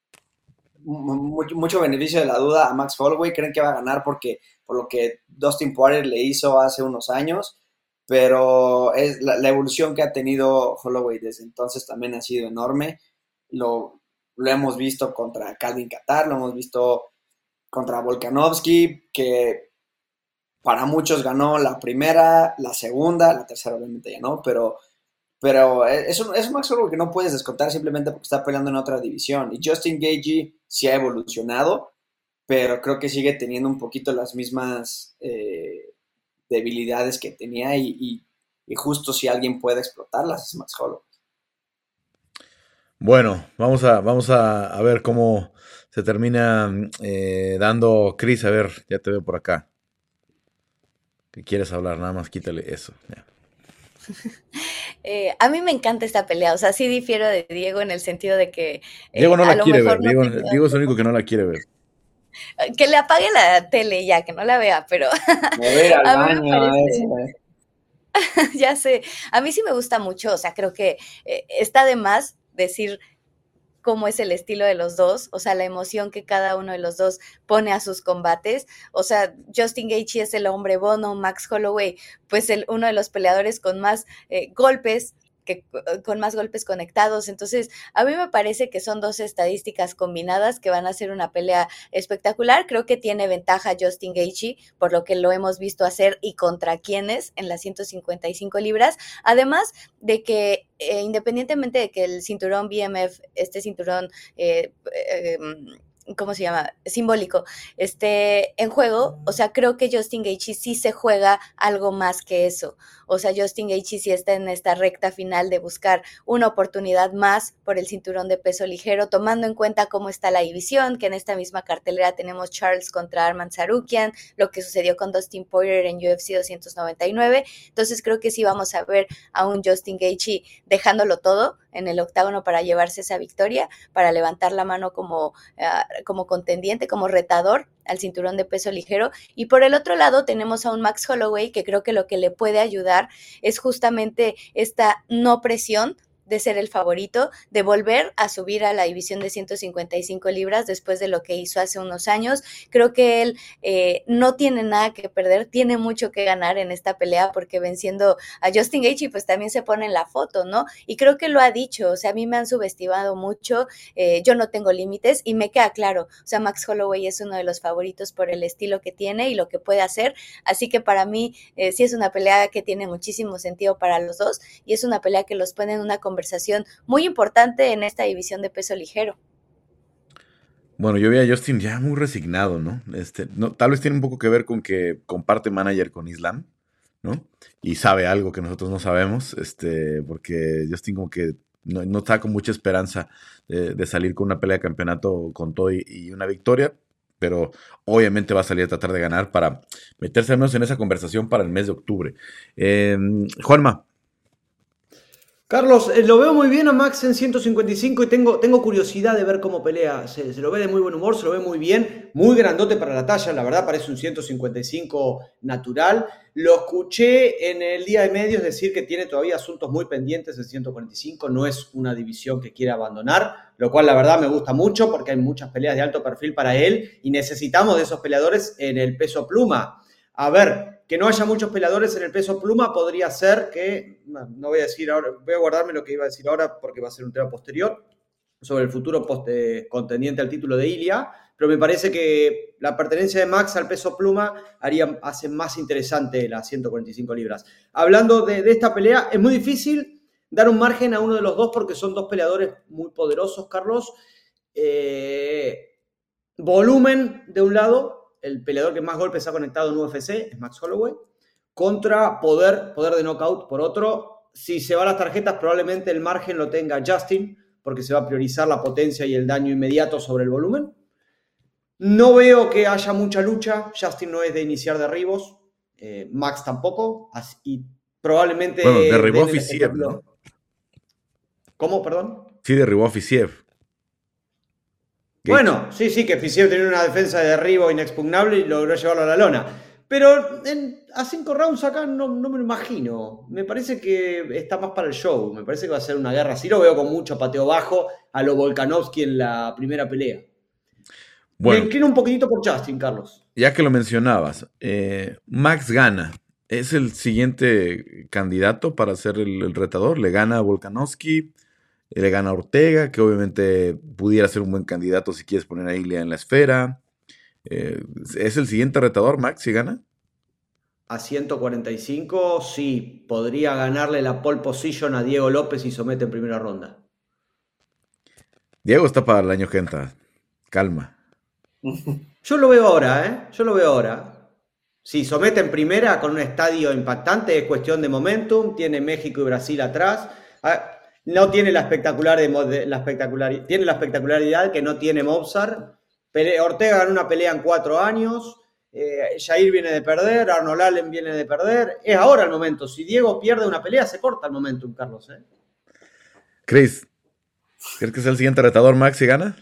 beneficio de la duda a Max Holloway. Creen que va a ganar por lo que Dustin Poirier le hizo hace unos años, pero es la evolución que ha tenido Holloway desde entonces también ha sido enorme. Lo hemos visto contra Calvin Kattar, lo hemos visto contra Volkanovski, que para muchos ganó la primera, la segunda, la tercera obviamente ya no, pero es un Max Holloway que no puedes descontar simplemente porque está peleando en otra división. Y Justin Gaethje sí ha evolucionado, pero creo que sigue teniendo un poquito las mismas debilidades que tenía, y justo si alguien puede explotarlas es Max Holloway. Bueno, vamos a ver cómo se termina dando. Chris, a ver, ya te veo por acá. ¿Qué quieres hablar? Nada más quítale eso. Ya. A mí me encanta esta pelea, o sea, sí difiero de Diego en el sentido de que Diego no a la lo quiere ver, mejor no tenía... Diego es el único que no la quiere ver. Que le apague la tele ya, que no la vea, pero Me voy a ir al a mí me baño. parece, ya sé, a mí sí me gusta mucho, o sea, creo que está de más decir cómo es el estilo de los dos, o sea, la emoción que cada uno de los dos pone a sus combates. O sea, Justin Gaethje es el hombre bono, Max Holloway, pues uno de los peleadores con más golpes, con más golpes conectados. Entonces, a mí me parece que son dos estadísticas combinadas que van a ser una pelea espectacular. Creo que tiene ventaja Justin Gaethje, por lo que lo hemos visto hacer y contra quienes en las 155 libras. Además de que, independientemente de que el cinturón BMF, este cinturón ¿cómo se llama? Simbólico, en juego, o sea, creo que Justin Gaethje sí se juega algo más que eso. O sea, Justin Gaethje sí está en esta recta final de buscar una oportunidad más por el cinturón de peso ligero, tomando en cuenta cómo está la división, que en esta misma cartelera tenemos Charles contra Arman Tsarukyan, lo que sucedió con Dustin Poirier en UFC 299. Entonces creo que sí vamos a ver a un Justin Gaethje dejándolo todo en el octágono para llevarse esa victoria, para levantar la mano como contendiente, como retador al cinturón de peso ligero. Y por el otro lado tenemos a un Max Holloway que creo que lo que le puede ayudar es justamente esta no presión de ser el favorito, de volver a subir a la división de 155 libras después de lo que hizo hace unos años. Creo que él no tiene nada que perder, tiene mucho que ganar en esta pelea, porque venciendo a Justin Gaethje pues también se pone en la foto, ¿no? Y creo que lo ha dicho, o sea, a mí me han subestimado mucho, yo no tengo límites, y me queda claro, o sea, Max Holloway es uno de los favoritos por el estilo que tiene y lo que puede hacer, así que para mí sí es una pelea que tiene muchísimo sentido para los dos, y es una pelea que los pone en una conversación muy importante en esta división de peso ligero. Bueno, yo vi a Justin ya muy resignado, ¿no? No, tal vez tiene un poco que ver con que comparte manager con Islam, ¿no? Y sabe algo que nosotros no sabemos, porque Justin como que no está con mucha esperanza de salir con una pelea de campeonato con todo y una victoria, pero obviamente va a salir a tratar de ganar para meterse al menos en esa conversación para el mes de octubre. Juanma. Carlos, lo veo muy bien a Max en 155 y tengo curiosidad de ver cómo pelea. Se lo ve de muy buen humor, se lo ve muy bien, muy grandote para la talla, la verdad parece un 155 natural. Lo escuché en el día de medios decir que tiene todavía asuntos muy pendientes en 145, no es una división que quiere abandonar, lo cual la verdad me gusta mucho porque hay muchas peleas de alto perfil para él y necesitamos de esos peleadores en el peso pluma. A ver, que no haya muchos peleadores en el peso pluma podría ser que, no voy a decir ahora, voy a guardarme lo que iba a decir ahora porque va a ser un tema posterior sobre el futuro contendiente al título de Ilia, pero me parece que la pertenencia de Max al peso pluma hace más interesante las 145 libras. Hablando de esta pelea, es muy difícil dar un margen a uno de los dos porque son dos peleadores muy poderosos, Carlos. Volumen de un lado, el peleador que más golpes ha conectado en UFC es Max Holloway, contra poder de knockout por otro. Si se van las tarjetas, probablemente el margen lo tenga Justin, porque se va a priorizar la potencia y el daño inmediato sobre el volumen. No veo que haya mucha lucha. Justin no es de iniciar derribos, Max tampoco, y probablemente... Bueno, derribó a Fiziev, ¿no? ¿Cómo, perdón? Sí, derribó a Fiziev. Bueno, sí, que Fiziev tenía una defensa de derribo inexpugnable y logró llevarlo a la lona. Pero a 5 rounds acá no me lo imagino. Me parece que está más para el show. Me parece que va a ser una guerra. Sí lo veo con mucho pateo bajo a lo Volkanovski en la primera pelea. Bueno, me inclino un poquitito por Justin, Carlos. Ya que lo mencionabas, Max gana. ¿Es el siguiente candidato para ser el retador? Le gana a Volkanovski. Le gana a Ortega, que obviamente pudiera ser un buen candidato si quieres poner a Ilia en la esfera. ¿Es el siguiente retador, Max, si gana? A 145, sí. Podría ganarle la pole position a Diego López y somete en primera ronda. Diego está para el año que entra. Calma. Yo lo veo ahora, Yo lo veo ahora. Si somete en primera con un estadio impactante, es cuestión de momentum. Tiene México y Brasil atrás. No tiene la espectacularidad que no tiene Mozart. Ortega ganó una pelea en 4 años. Jair viene de perder. Arnold Allen viene de perder. Es ahora el momento. Si Diego pierde una pelea, se corta el momentum, Carlos. Chris, ¿crees que es el siguiente retador Max si gana?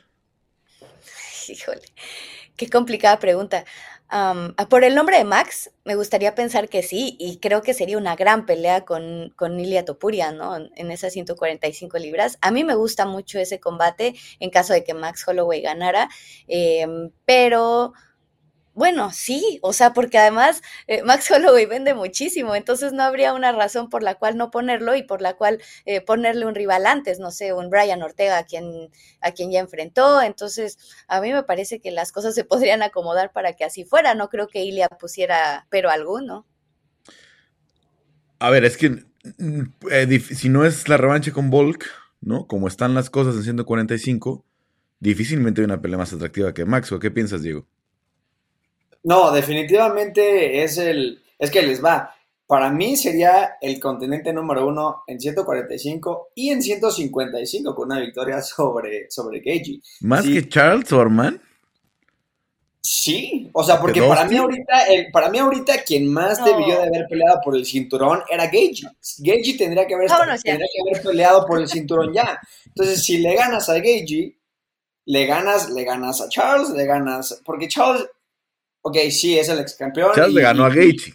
Híjole, qué complicada pregunta. Por el nombre de Max, me gustaría pensar que sí, y creo que sería una gran pelea con Ilia Topuria, ¿no? En esas 145 libras. A mí me gusta mucho ese combate en caso de que Max Holloway ganara, pero bueno, sí, o sea, porque además Max Holloway vende muchísimo, entonces no habría una razón por la cual no ponerlo y por la cual ponerle un rival antes, no sé, un Brian Ortega a quien ya enfrentó. Entonces a mí me parece que las cosas se podrían acomodar para que así fuera. No creo que Ilia pusiera pero alguno. A ver, es que si no es la revancha con Volk, ¿no? Como están las cosas en 145, difícilmente hay una pelea más atractiva que Max. ¿O qué piensas, Diego? No, definitivamente es que les va. Para mí sería el contendiente número 1 en 145 y en 155 con una victoria sobre Gaethje. ¿Más que Charles Orman? Sí, o sea, porque para mí ahorita quien más debió de haber peleado por el cinturón era Gaethje. Gaethje tendría que haber peleado por el cinturón ya. Entonces, si le ganas a Gaethje, le ganas a Charles, porque Charles, ok, sí, es el ex campeón. Charles le ganó a Gaethje.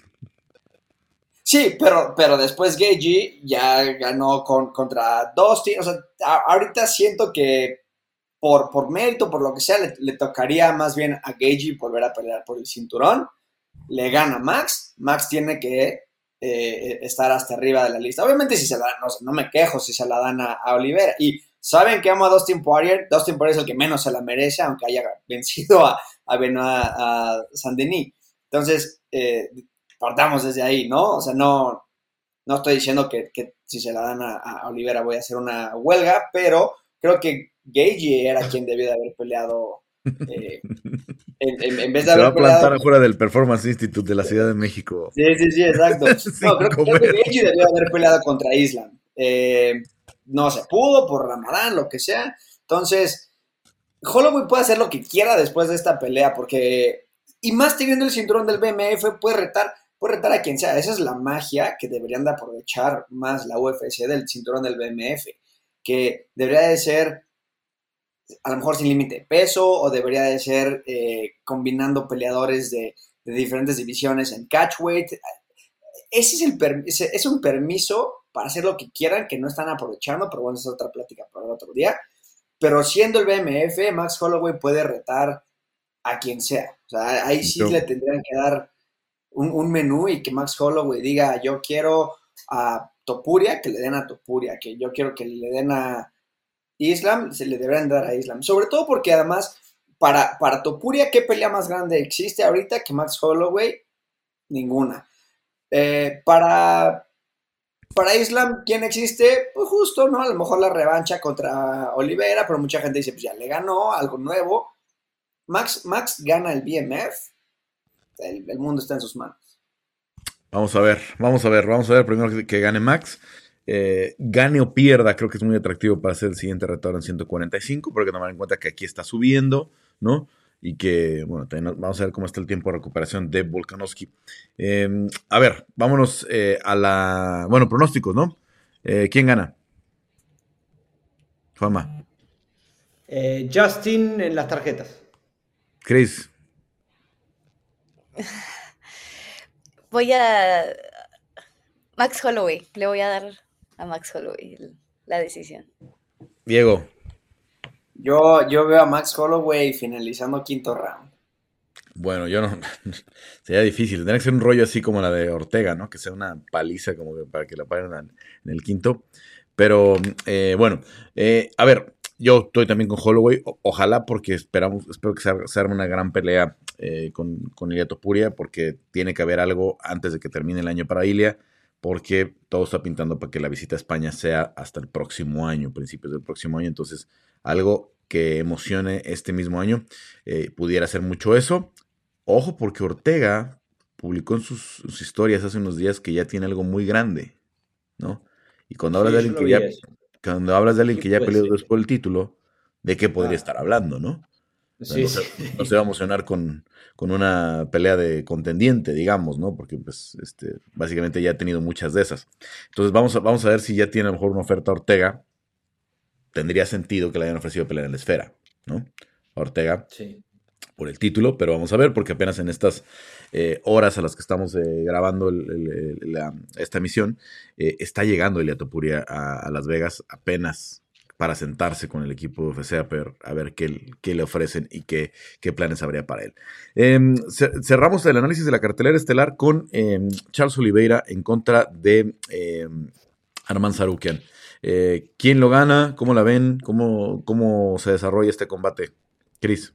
Sí, pero después Gaethje ya ganó contra Dustin. O sea, ahorita siento que por mérito, por lo que sea, le tocaría más bien a Gaethje volver a pelear por el cinturón. Le gana Max. Max tiene que estar hasta arriba de la lista. Obviamente, si se la dan, no me quejo si se la dan a Oliveira. Y saben que amo a Dustin Poirier. Dustin Poirier es el que menos se la merece, aunque haya vencido a Benoit Saint-Denis. Entonces, partamos desde ahí, ¿no? O sea, no estoy diciendo que si se la dan a Oliveira voy a hacer una huelga, pero creo que Gaethje era quien debió de haber peleado en vez de se va a plantar afuera del Performance Institute de la Ciudad de México. Sí, exacto. No, creo que Gaethje debió haber peleado contra Islam. No se pudo por Ramadán, lo que sea. Entonces, Holloway puede hacer lo que quiera después de esta pelea, porque, y más teniendo el cinturón del BMF, puede retar puede retar a quien sea. Esa es la magia que deberían de aprovechar más la UFC del cinturón del BMF, que debería de ser a lo mejor sin límite de peso, o debería de ser combinando peleadores de diferentes divisiones en catchweight. Es un permiso para hacer lo que quieran, que no están aprovechando, pero bueno, esa es otra plática para el otro día. Pero siendo el BMF, Max Holloway puede retar a quien sea. O sea, ahí sí le tendrían que dar un menú y que Max Holloway diga, yo quiero a Topuria, que le den a Topuria, que yo quiero que le den a Islam, se le deberían dar a Islam. Sobre todo porque además, para Topuria, ¿qué pelea más grande existe ahorita que Max Holloway? Ninguna. Para Islam, ¿quién existe? Pues justo, ¿no? A lo mejor la revancha contra Oliveira, pero mucha gente dice, pues ya le ganó, algo nuevo. Max gana el BMF, el mundo está en sus manos. Vamos a ver primero que gane Max. Gane o pierda, creo que es muy atractivo para ser el siguiente retador en 145, porque tomar en cuenta que aquí está subiendo, ¿no? Y que, bueno, vamos a ver cómo está el tiempo de recuperación de Volkanovski. A ver, vámonos bueno, pronósticos, ¿no? ¿Quién gana? Fama. Justin en las tarjetas. Chris. Voy a Max Holloway, le voy a dar a Max Holloway la decisión. Diego. Yo veo a Max Holloway finalizando quinto round. Bueno, yo no. Sería difícil. Tendría que ser un rollo así como la de Ortega, ¿no? Que sea una paliza como que para que la paguen en el quinto. Pero, bueno. A ver, yo estoy también con Holloway. Ojalá, porque espero que se arme una gran pelea con Ilia Topuria, porque tiene que haber algo antes de que termine el año para Ilia, porque todo está pintando para que la visita a España sea hasta el próximo año, principios del próximo año. Entonces, algo que emocione este mismo año. Pudiera ser mucho eso. Ojo, porque Ortega publicó en sus historias hace unos días que ya tiene algo muy grande, ¿no? Y cuando hablas de alguien que ya peleó después por el título, ¿de qué podría estar hablando, no? Sí, no se va a emocionar con una pelea de contendiente, digamos, ¿no? Porque, pues, básicamente ya ha tenido muchas de esas. Entonces, vamos a ver si ya tiene a lo mejor una oferta a Ortega. Tendría sentido que le hayan ofrecido pelear en la esfera, ¿no? A Ortega. Sí. Por el título, pero vamos a ver, porque apenas en estas horas a las que estamos grabando esta emisión, está llegando Ilia Topuria a Las Vegas apenas para sentarse con el equipo de UFC a ver qué le ofrecen y qué planes habría para él. Cerramos el análisis de la cartelera estelar con Charles Oliveira en contra de Arman Tsarukyan. ¿Quién lo gana? ¿Cómo la ven? ¿Cómo se desarrolla este combate? Chris.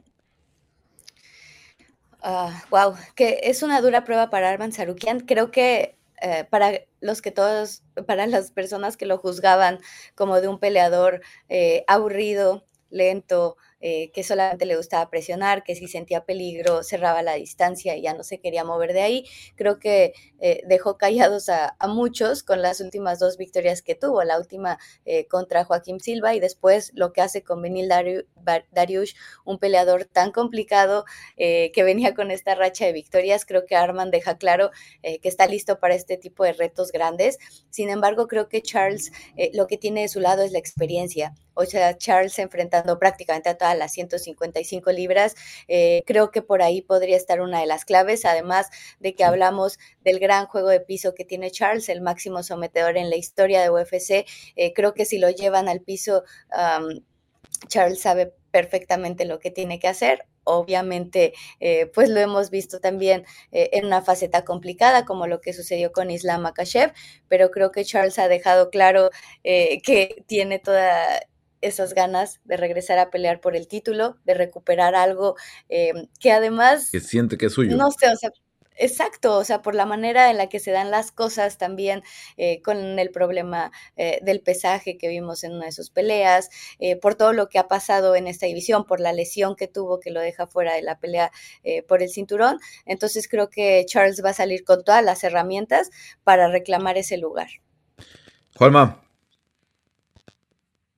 Wow, que es una dura prueba para Arman Tsarukyan. Creo que para las personas que lo juzgaban como de un peleador aburrido, lento, que solamente le gustaba presionar, que si sentía peligro cerraba la distancia y ya no se quería mover de ahí. Creo que dejó callados a muchos con las últimas 2 victorias que tuvo, la última contra Joaquim Silva y después lo que hace con Beneil Dariush, un peleador tan complicado que venía con esta racha de victorias. Creo que Arman deja claro que está listo para este tipo de retos grandes. Sin embargo, creo que Charles lo que tiene de su lado es la experiencia. O sea, Charles enfrentando prácticamente a todas las 155 libras, creo que por ahí podría estar una de las claves, además de que hablamos del gran juego de piso que tiene Charles, el máximo sometedor en la historia de UFC. Creo que si lo llevan al piso, Charles sabe perfectamente lo que tiene que hacer. Obviamente, pues lo hemos visto también en una faceta complicada, como lo que sucedió con Islam Makhachev, pero creo que Charles ha dejado claro que tiene toda esas ganas de regresar a pelear por el título, de recuperar algo que además... Que siente que es suyo. No sé, o sea, exacto, o sea, por la manera en la que se dan las cosas también con el problema del pesaje que vimos en una de sus peleas, por todo lo que ha pasado en esta división, por la lesión que tuvo que lo deja fuera de la pelea por el cinturón. Entonces creo que Charles va a salir con todas las herramientas para reclamar ese lugar. Juanma.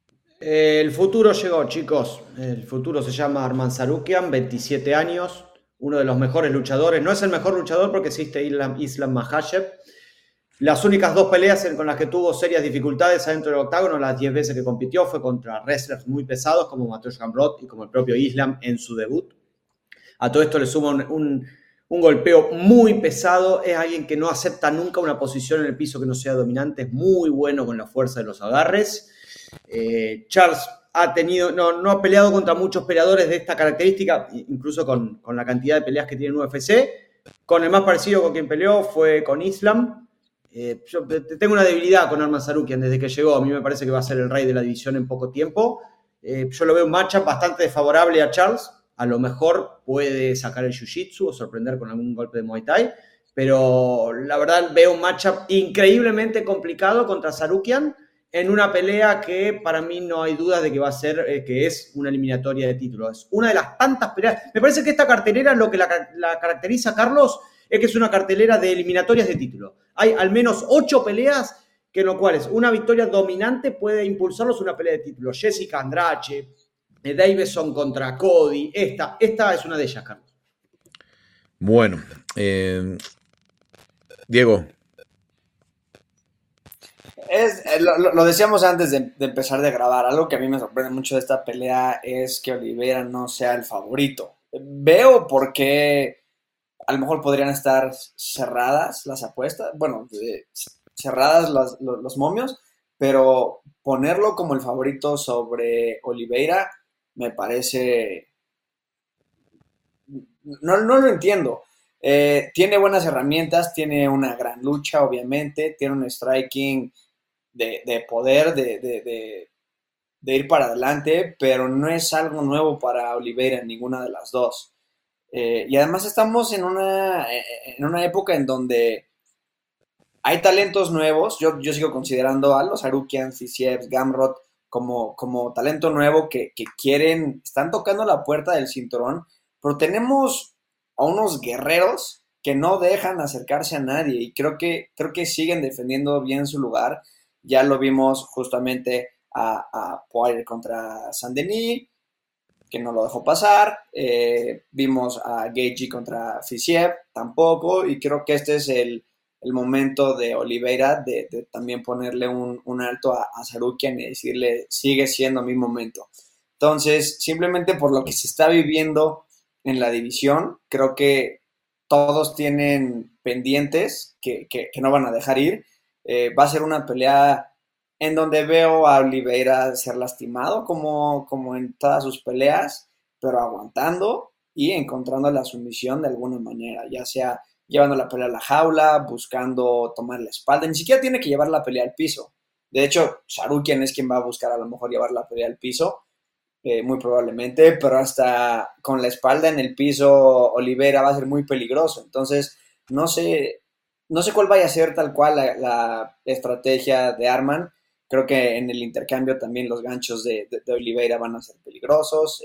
El futuro llegó, chicos. El futuro se llama Arman Tsarukyan, 27 años, uno de los mejores luchadores. No es el mejor luchador porque existe Islam Makhachev. Las únicas 2 peleas con las que tuvo serias dificultades adentro del octágono, las 10 veces que compitió, fue contra wrestlers muy pesados como Mateusz Gamrot y como el propio Islam en su debut. A todo esto le suma un golpeo muy pesado. Es alguien que no acepta nunca una posición en el piso que no sea dominante. Es muy bueno con la fuerza de los agarres. Charles no ha peleado contra muchos peleadores de esta característica, incluso con la cantidad de peleas que tiene en UFC. Con el más parecido con quien peleó fue con Islam. Yo tengo una debilidad con Arman Tsarukyan desde que llegó. A mí me parece que va a ser el rey de la división en poco tiempo. Yo lo veo un matchup bastante desfavorable a Charles. A lo mejor puede sacar el jiu-jitsu o sorprender con algún golpe de Muay Thai, pero la verdad veo un matchup increíblemente complicado contra Tsarukyan en una pelea que para mí no hay dudas de que va a ser, que es una eliminatoria de título. Es una de las tantas peleas. Me parece que esta cartelera, lo que la caracteriza, Carlos, es que es una cartelera de eliminatorias de título. Hay al menos 8 peleas que en lo cuales una victoria dominante puede impulsarlos a una pelea de título. Jessica Andrade, Davison contra Cody. Esta es una de ellas, Carlos. Bueno, Diego. Lo decíamos antes de empezar de grabar. Algo que a mí me sorprende mucho de esta pelea es que Oliveira no sea el favorito. Veo por qué a lo mejor podrían estar cerradas las apuestas. Bueno, cerradas los momios, pero ponerlo como el favorito sobre Oliveira me parece... No lo entiendo. Tiene buenas herramientas, tiene una gran lucha, obviamente, tiene un striking de poder, de ir para adelante, pero no es algo nuevo para Oliveira en ninguna de las dos. Y además estamos en una época en donde hay talentos nuevos. Yo sigo considerando a los Tsarukyan, Fiziev, Gamrot como talento nuevo que están tocando la puerta del cinturón, pero tenemos a unos guerreros que no dejan acercarse a nadie y creo que siguen defendiendo bien su lugar. Ya lo vimos justamente a Poirier contra Saint-Denis, que no lo dejó pasar. Vimos a Gaethje contra Fiziev, tampoco, y creo que este es el momento de Oliveira de también ponerle un alto a Tsarukyan y decirle, sigue siendo mi momento. Entonces, simplemente por lo que se está viviendo en la división, creo que todos tienen pendientes que no van a dejar ir. Va a ser una pelea en donde veo a Oliveira ser lastimado como en todas sus peleas, pero aguantando y encontrando la sumisión de alguna manera, ya sea llevando la pelea a la jaula, buscando tomar la espalda. Ni siquiera tiene que llevar la pelea al piso. De hecho, Tsarukyan es quien va a buscar a lo mejor llevar la pelea al piso, muy probablemente, pero hasta con la espalda en el piso Oliveira va a ser muy peligroso. Entonces, no sé cuál vaya a ser tal cual la estrategia de Arman. Creo que en el intercambio también los ganchos de Oliveira van a ser peligrosos.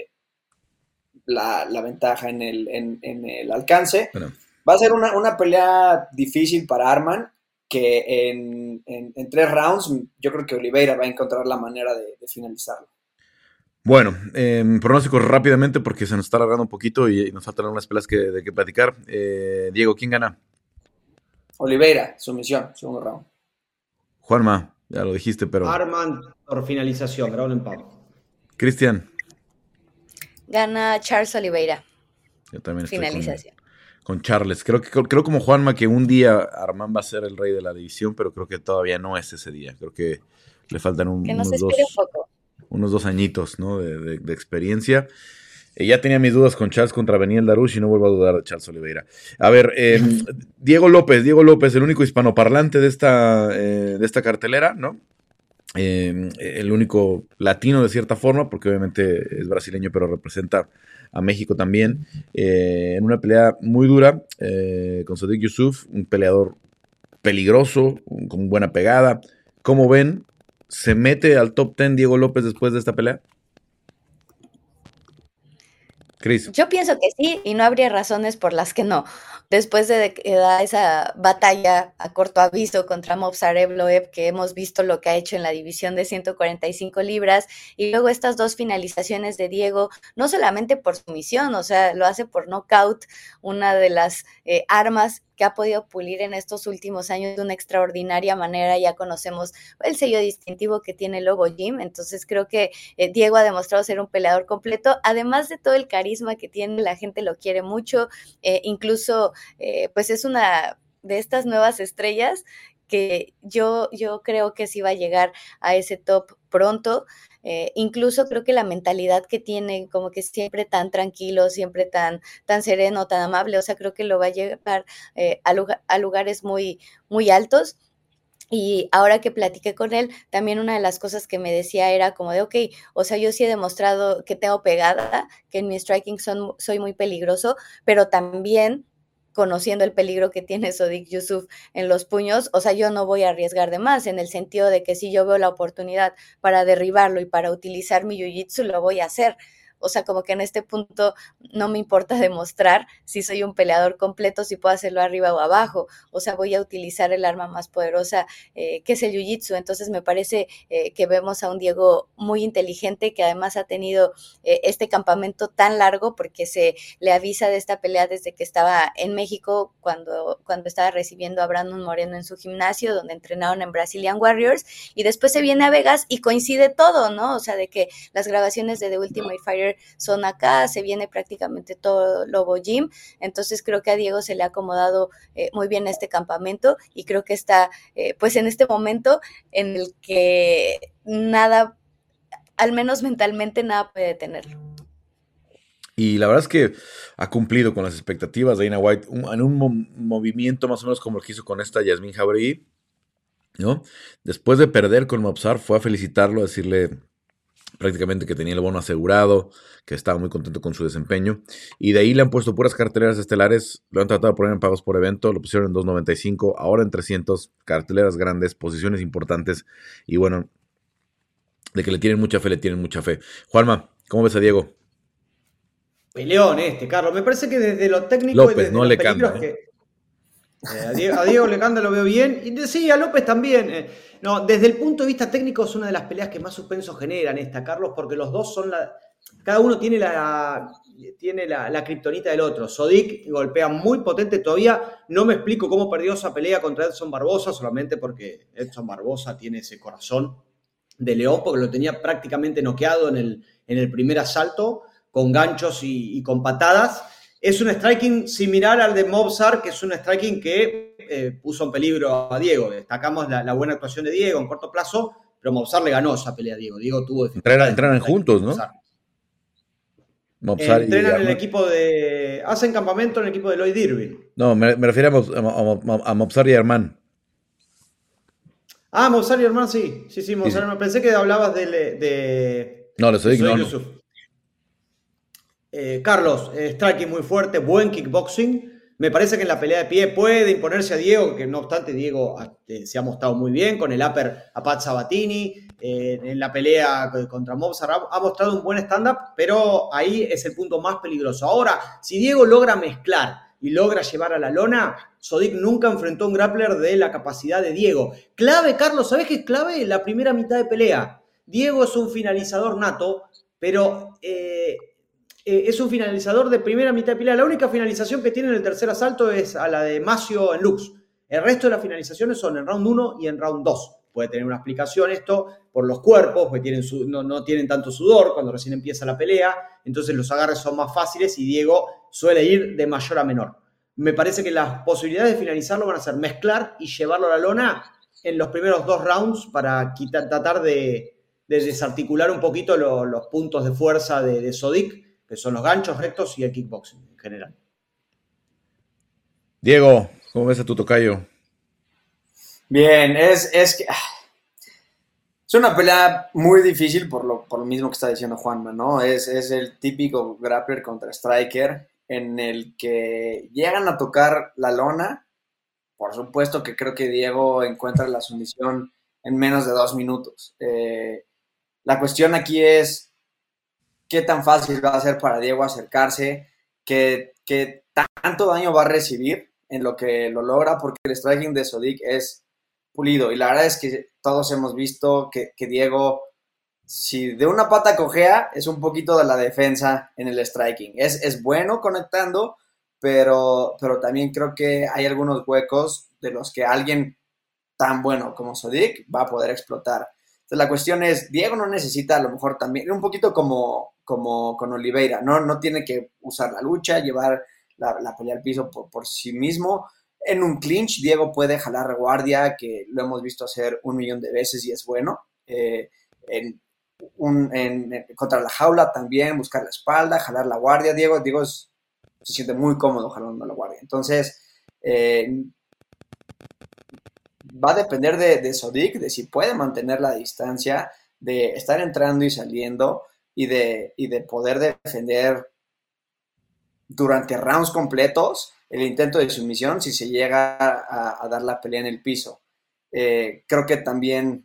La ventaja en el alcance. Bueno. Va a ser una pelea difícil para Arman, que en 3 rounds yo creo que Oliveira va a encontrar la manera de finalizarlo. Bueno, pronósticos rápidamente porque se nos está alargando un poquito y nos faltan algunas peleas de que platicar. Diego, ¿quién gana? Oliveira, sumisión, segundo round. Juanma, ya lo dijiste, pero... Arman por finalización, ground and pound. Cristian. Gana Charles Oliveira. Yo también estoy finalización. Con Charles. Creo como Juanma que un día Arman va a ser el rey de la división, pero creo que todavía no es ese día. Creo que le faltan unos 2 añitos, ¿no? de experiencia. Ya tenía mis dudas con Charles contra Beneil Dariush y no vuelvo a dudar de Charles Oliveira. A ver, Diego López, el único hispanoparlante de esta cartelera, ¿no? El único latino de cierta forma, porque obviamente es brasileño, pero representa a México también, en una pelea muy dura con Sodiq Yusuff, un peleador peligroso, con buena pegada. ¿Cómo ven? ¿Se mete al top 10 Diego López después de esta pelea? Chris. Yo pienso que sí, y no habría razones por las que no. Después de que da esa batalla a corto aviso contra Movsar Evloev, que hemos visto lo que ha hecho en la división de 145 libras, y luego estas dos finalizaciones de Diego, no solamente por sumisión, o sea, lo hace por knockout, una de las armas que ha podido pulir en estos últimos años de una extraordinaria manera. Ya conocemos el sello distintivo que tiene Lobo Gym, entonces creo que Diego ha demostrado ser un peleador completo, además de todo el carisma que tiene, la gente lo quiere mucho, incluso pues es una de estas nuevas estrellas que yo creo que sí va a llegar a ese top pronto. Incluso creo que la mentalidad que tiene, como que siempre tan tranquilo, siempre tan sereno, tan amable, o sea, creo que lo va a llevar a lugares muy, muy altos. Y ahora que platiqué con él, también una de las cosas que me decía era como de, ok, o sea, yo sí he demostrado que tengo pegada, que en mi striking soy muy peligroso, pero también conociendo el peligro que tiene Sodiq Yusuff en los puños, o sea, yo no voy a arriesgar de más, en el sentido de que si yo veo la oportunidad para derribarlo y para utilizar mi jiu-jitsu, lo voy a hacer. O sea, como que en este punto no me importa demostrar si soy un peleador completo, si puedo hacerlo arriba o abajo. O sea, voy a utilizar el arma más poderosa que es el jiu-jitsu. Entonces me parece que vemos a un Diego muy inteligente, que además ha tenido este campamento tan largo, porque se le avisa de esta pelea desde que estaba en México, cuando estaba recibiendo a Brandon Moreno en su gimnasio, donde entrenaron en Brazilian Warriors, y después se viene a Vegas y coincide todo, ¿no? O sea, de que las grabaciones de The Ultimate Fighter son acá, se viene prácticamente todo Lobo Gym, entonces creo que a Diego se le ha acomodado muy bien este campamento, y creo que está pues en este momento en el que nada, al menos mentalmente, nada puede detenerlo. Y la verdad es que ha cumplido con las expectativas de Dana White en un movimiento más o menos como lo que hizo con esta Yasmín Jauregui, ¿no? Después de perder con Mopsar, fue a felicitarlo, a decirle prácticamente que tenía el bono asegurado, que estaba muy contento con su desempeño, y de ahí le han puesto puras carteleras estelares, lo han tratado de poner en pagos por evento, lo pusieron en 2.95, ahora en 300, carteleras grandes, posiciones importantes, y bueno, de que le tienen mucha fe, le tienen mucha fe. Juanma, ¿cómo ves a Diego? Peleón Carlos. Me parece que desde lo técnico y López, desde no los le peligros canta, que... a Diego Lecanda lo veo bien. Y sí, a López también. No, desde el punto de vista técnico es una de las peleas que más suspenso generan Carlos, porque los dos son la... Cada uno tiene la kriptonita del otro. Sodiq golpea muy potente todavía. No me explico cómo perdió esa pelea contra Edson Barbosa, solamente porque Edson Barbosa tiene ese corazón de león, porque lo tenía prácticamente noqueado en el primer asalto, con ganchos y con patadas. Es un striking similar al de Movsar, que es un striking que puso en peligro a Diego. Destacamos la buena actuación de Diego en corto plazo, pero Movsar le ganó esa pelea a Diego. Diego tuvo dificultades. Entrenan juntos, ¿no? Mopsar y Entrenan en el Arnold. equipo de... Hacen campamento en el equipo de Lloyd Irving. No, me refiero a Mopsar y Armán. Ah, Movsar y hermano, sí. Sí, Movsar y hermano. Pensé que hablabas de No, les digo no. Yusuf. Carlos, striking muy fuerte, buen kickboxing. Me parece que en la pelea de pie puede imponerse a Diego, que no obstante Diego se ha mostrado muy bien con el upper a Pat Sabatini. En la pelea contra Movsar ha mostrado un buen stand-up, pero ahí es el punto más peligroso. Ahora, si Diego logra mezclar y logra llevar a la lona, Sodiq nunca enfrentó a un grappler de la capacidad de Diego. Clave, Carlos, ¿sabés qué es clave? La primera mitad de pelea. Diego es un finalizador nato, pero... es un finalizador de primera mitad de pelea. La única finalización que tiene en el tercer asalto es a la de Macio en Lux. El resto de las finalizaciones son en round 1 y en round 2. Puede tener una explicación esto por los cuerpos, porque no tienen tanto sudor cuando recién empieza la pelea, entonces los agarres son más fáciles y Diego suele ir de mayor a menor. Me parece que las posibilidades de finalizarlo van a ser mezclar y llevarlo a la lona en los primeros 2 rounds para tratar de desarticular un poquito los puntos de fuerza de Sodiq, que son los ganchos rectos y el kickboxing en general. Diego, ¿cómo ves a tu tocayo? Bien, es una pelea muy difícil por lo mismo que está diciendo Juanma, ¿no? Es el típico grappler contra striker en el que llegan a tocar la lona. Por supuesto que creo que Diego encuentra la sumisión en menos de 2 minutos. La cuestión aquí es qué tan fácil va a ser para Diego acercarse, qué tanto daño va a recibir en lo que lo logra, porque el striking de Sodiq es pulido. Y la verdad es que todos hemos visto que Diego, si de una pata cojea, es un poquito de la defensa en el striking. Es bueno conectando, pero también creo que hay algunos huecos de los que alguien tan bueno como Sodiq va a poder explotar. Entonces la cuestión es, Diego no necesita a lo mejor también, un poquito como con Oliveira, no tiene que usar la lucha, llevar la pelea al piso por sí mismo. En un clinch, Diego puede jalar guardia, que lo hemos visto hacer 1,000,000 de veces y es bueno. Contra la jaula también, buscar la espalda, jalar la guardia. Diego se siente muy cómodo jalando la guardia. Entonces, va a depender de Sodiq, de si puede mantener la distancia, de estar entrando y saliendo y de poder defender durante rounds completos el intento de sumisión si se llega a dar la pelea en el piso. Creo que también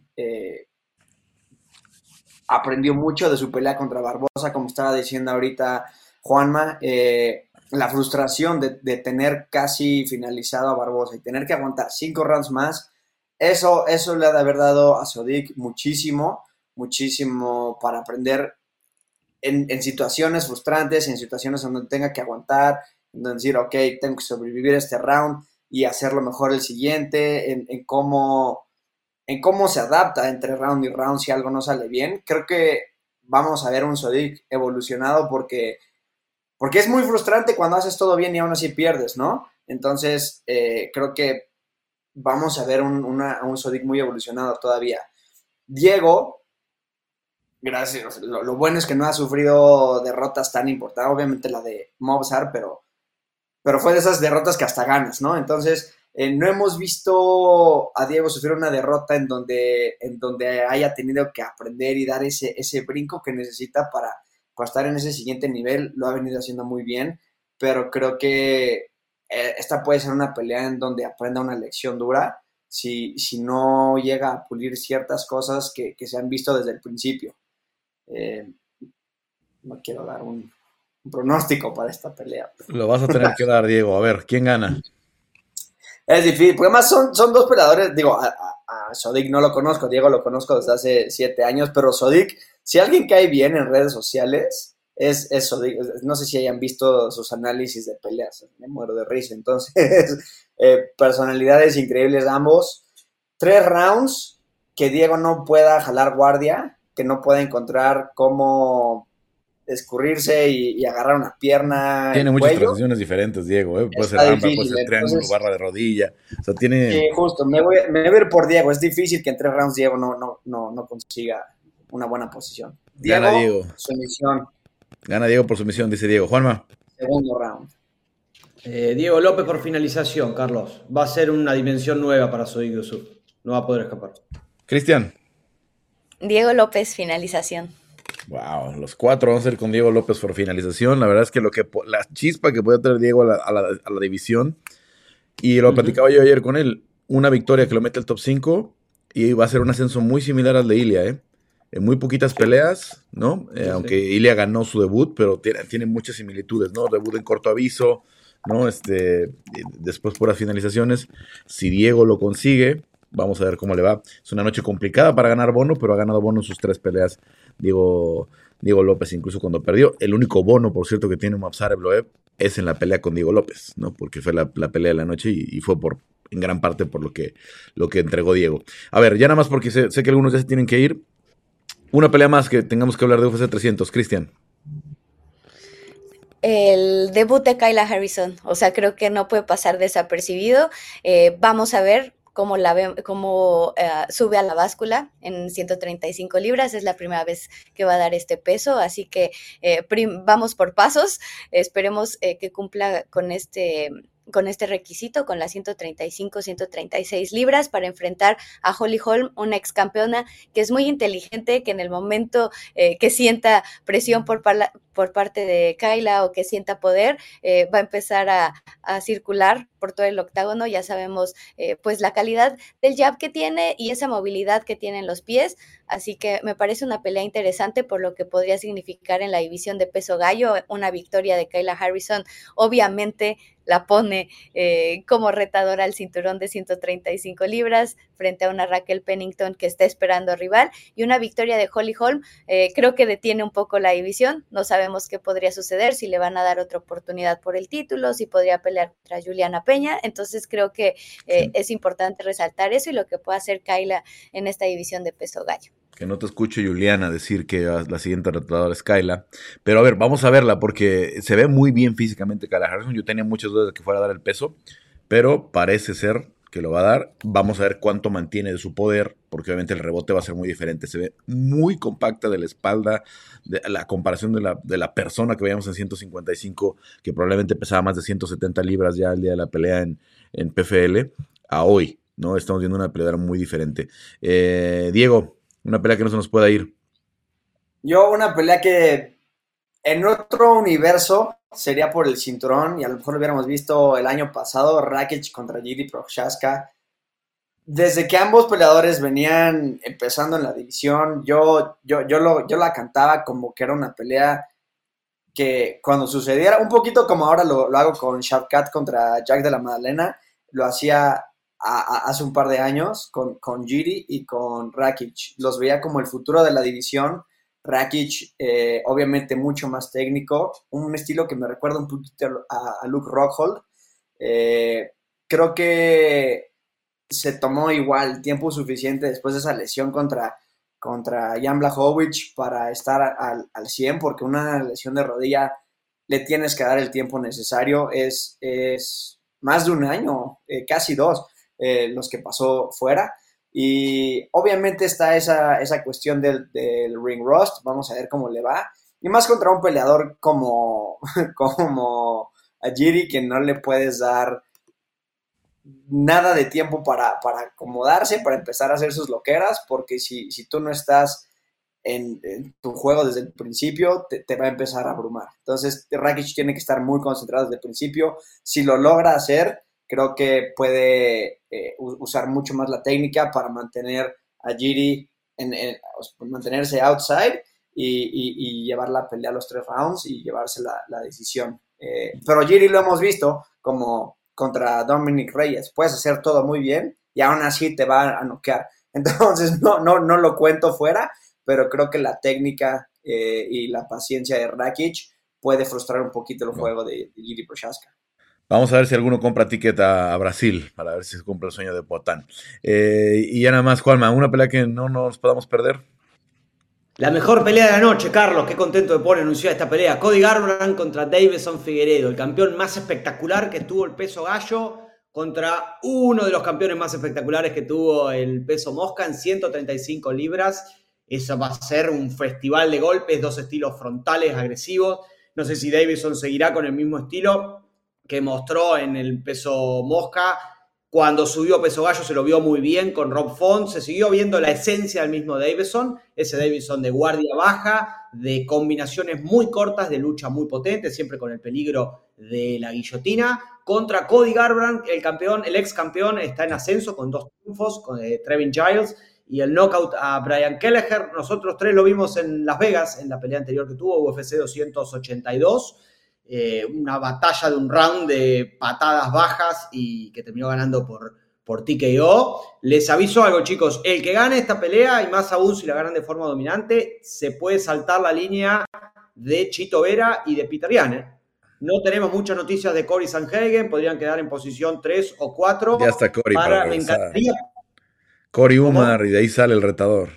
aprendió mucho de su pelea contra Barbosa, como estaba diciendo ahorita Juanma, la frustración de tener casi finalizado a Barbosa y tener que aguantar 5 rounds más, eso le ha de haber dado a Sodiq muchísimo para aprender en situaciones frustrantes, en situaciones donde tenga que aguantar, donde decir, ok, tengo que sobrevivir este round y hacerlo mejor el siguiente, en cómo se adapta entre round y round si algo no sale bien. Creo que vamos a ver un Sodiq evolucionado porque es muy frustrante cuando haces todo bien y aún así pierdes, ¿no? Entonces, creo que vamos a ver un Sodiq muy evolucionado todavía. Diego, gracias, lo bueno es que no ha sufrido derrotas tan importantes, obviamente la de Mobsar, pero fue de esas derrotas que hasta ganas, ¿no? Entonces, no hemos visto a Diego sufrir una derrota en donde haya tenido que aprender y dar ese brinco que necesita para estar en ese siguiente nivel. Lo ha venido haciendo muy bien, pero creo que esta puede ser una pelea en donde aprenda una lección dura si no llega a pulir ciertas cosas que se han visto desde el principio. No quiero dar un pronóstico para esta pelea. Lo vas a tener que dar, Diego. A ver, ¿quién gana? Es difícil, porque además son dos peleadores. Digo, a Sodiq no lo conozco, Diego lo conozco desde hace 7 años, pero Sodiq, si alguien cae bien en redes sociales, es Sodiq. No sé si hayan visto sus análisis de peleas, me muero de risa. Entonces, personalidades increíbles ambos. 3 rounds que Diego no pueda jalar guardia, que no pueda encontrar cómo escurrirse y agarrar una pierna. Tiene muchas transiciones diferentes, Diego. Puede ser arma, puede ser triángulo, barra de rodilla. O sea, tiene. Sí, justo. Me voy a ir por Diego. Es difícil que en 3 rounds Diego no consiga una buena posición. Gana Diego. Sumisión. Gana Diego por sumisión, dice Diego. Juanma. Segundo round. Diego López por finalización, Carlos. Va a ser una dimensión nueva para Sodiq Yusuff. No va a poder escapar. Cristian. Diego López, finalización. Wow, los 4 vamos a ir con Diego López por finalización. La verdad es que la chispa que puede tener Diego a la división, y lo platicaba yo ayer con él, una victoria que lo mete al top 5 y va a ser un ascenso muy similar al de Ilia, en muy poquitas peleas, ¿no? Aunque Ilia ganó su debut, pero tiene muchas similitudes, ¿no? Debut en corto aviso, ¿no? Después puras finalizaciones. Si Diego lo consigue, vamos a ver cómo le va. Es una noche complicada para ganar bono, pero ha ganado bono en sus 3 peleas. Diego López, incluso cuando perdió. El único bono, por cierto, que tiene Movsar Evloev es en la pelea con Diego López, ¿no? Porque fue la pelea de la noche y fue en gran parte por lo que entregó Diego. A ver, ya nada más porque sé que algunos ya se tienen que ir. Una pelea más que tengamos que hablar de UFC 300. Cristian. El debut de Kayla Harrison, o sea, creo que no puede pasar desapercibido. Vamos a ver cómo sube a la báscula en 135 libras, es la primera vez que va a dar este peso, así que vamos por pasos, esperemos que cumpla con este con este requisito, con las 135, 136 libras, para enfrentar a Holly Holm, una ex campeona que es muy inteligente, que en el momento que sienta presión por parte de Kayla o que sienta poder, va a empezar a circular por todo el octágono. Ya sabemos pues la calidad del jab que tiene y esa movilidad que tiene en los pies, así que me parece una pelea interesante por lo que podría significar en la división de peso gallo. Una victoria de Kayla Harrison obviamente la pone como retadora al cinturón de 135 libras frente a una Raquel Pennington que está esperando rival, y una victoria de Holly Holm creo que detiene un poco la división. No sabemos qué podría suceder, si le van a dar otra oportunidad por el título, si podría pelear contra Juliana Peña. Entonces creo que es importante resaltar eso y lo que puede hacer Kayla en esta división de peso gallo. Que no te escuche Juliana decir que la siguiente retadora es Kayla. Pero a ver, vamos a verla porque se ve muy bien físicamente Kayla Harrison. Yo tenía muchas dudas de que fuera a dar el peso, pero parece ser que lo va a dar. Vamos a ver cuánto mantiene de su poder, porque obviamente el rebote va a ser muy diferente. Se ve muy compacta de la espalda, de la comparación de la persona que veíamos en 155, que probablemente pesaba más de 170 libras ya el día de la pelea en PFL, a hoy, ¿no? Estamos viendo una pelea muy diferente. Diego, una pelea que no se nos pueda ir. Yo, una pelea que en otro universo sería por el cinturón, y a lo mejor lo hubiéramos visto el año pasado, Rakic contra Jiří Procházka. Desde que ambos peleadores venían empezando en la división, yo la cantaba como que era una pelea que cuando sucediera, un poquito como ahora lo hago con Shavkat contra Jack de la Madalena, lo hacía hace un par de años con Jiří y con Rakic. Los veía como el futuro de la división. Rakic, obviamente mucho más técnico, un estilo que me recuerda un poquito a Luke Rockhold. Creo que se tomó igual tiempo suficiente después de esa lesión contra Jan Blachowicz para estar al 100, porque una lesión de rodilla le tienes que dar el tiempo necesario. Es más de un año, casi 2, los que pasó fuera. Y obviamente está esa cuestión del ring rust. Vamos a ver cómo le va. Y más contra un peleador como a Jiří, que no le puedes dar nada de tiempo para acomodarse, para empezar a hacer sus loqueras, porque si tú no estás en tu juego desde el principio, te va a empezar a abrumar. Entonces Rakic tiene que estar muy concentrado desde el principio. Si lo logra hacer, creo que puede usar mucho más la técnica para mantener a Jiří mantenerse outside y llevar la pelea a los 3 rounds y llevarse la decisión. Pero Jiří lo hemos visto como contra Dominic Reyes. Puedes hacer todo muy bien y aún así te va a noquear. Entonces no lo cuento fuera, pero creo que la técnica y la paciencia de Rakic puede frustrar un poquito el juego de Jiří Procházka. Vamos a ver si alguno compra ticket a Brasil, para ver si se cumple el sueño de Potán. Y ya nada más, Juanma, una pelea que no nos podamos perder. La mejor pelea de la noche, Carlos. Qué contento de poder anunciar esta pelea. Cody Garbrandt contra Deiveson Figueiredo, el campeón más espectacular que tuvo el peso gallo, contra uno de los campeones más espectaculares que tuvo el peso mosca en 135 libras. Eso va a ser un festival de golpes, 2 estilos frontales agresivos. No sé si Deiveson seguirá con el mismo estilo que mostró en el peso mosca. Cuando subió peso gallo se lo vio muy bien con Rob Font. Se siguió viendo la esencia del mismo Deiveson, ese Deiveson de guardia baja, de combinaciones muy cortas, de lucha muy potente, siempre con el peligro de la guillotina. Contra Cody Garbrandt, el ex campeón, está en ascenso con 2 triunfos, con Trevin Giles y el knockout a Brian Kelleher. Nosotros 3 lo vimos en Las Vegas, en la pelea anterior que tuvo, UFC 282. Una batalla de un round de patadas bajas y que terminó ganando por TKO. Les aviso algo, chicos, el que gane esta pelea, y más aún si la ganan de forma dominante, se puede saltar la línea de Chito Vera y de Peter Yan. No tenemos muchas noticias de Cory Sandhagen, podrían quedar en posición 3 o 4. Ya está Cory para me encantaría. Cory Umar, y de ahí sale el retador.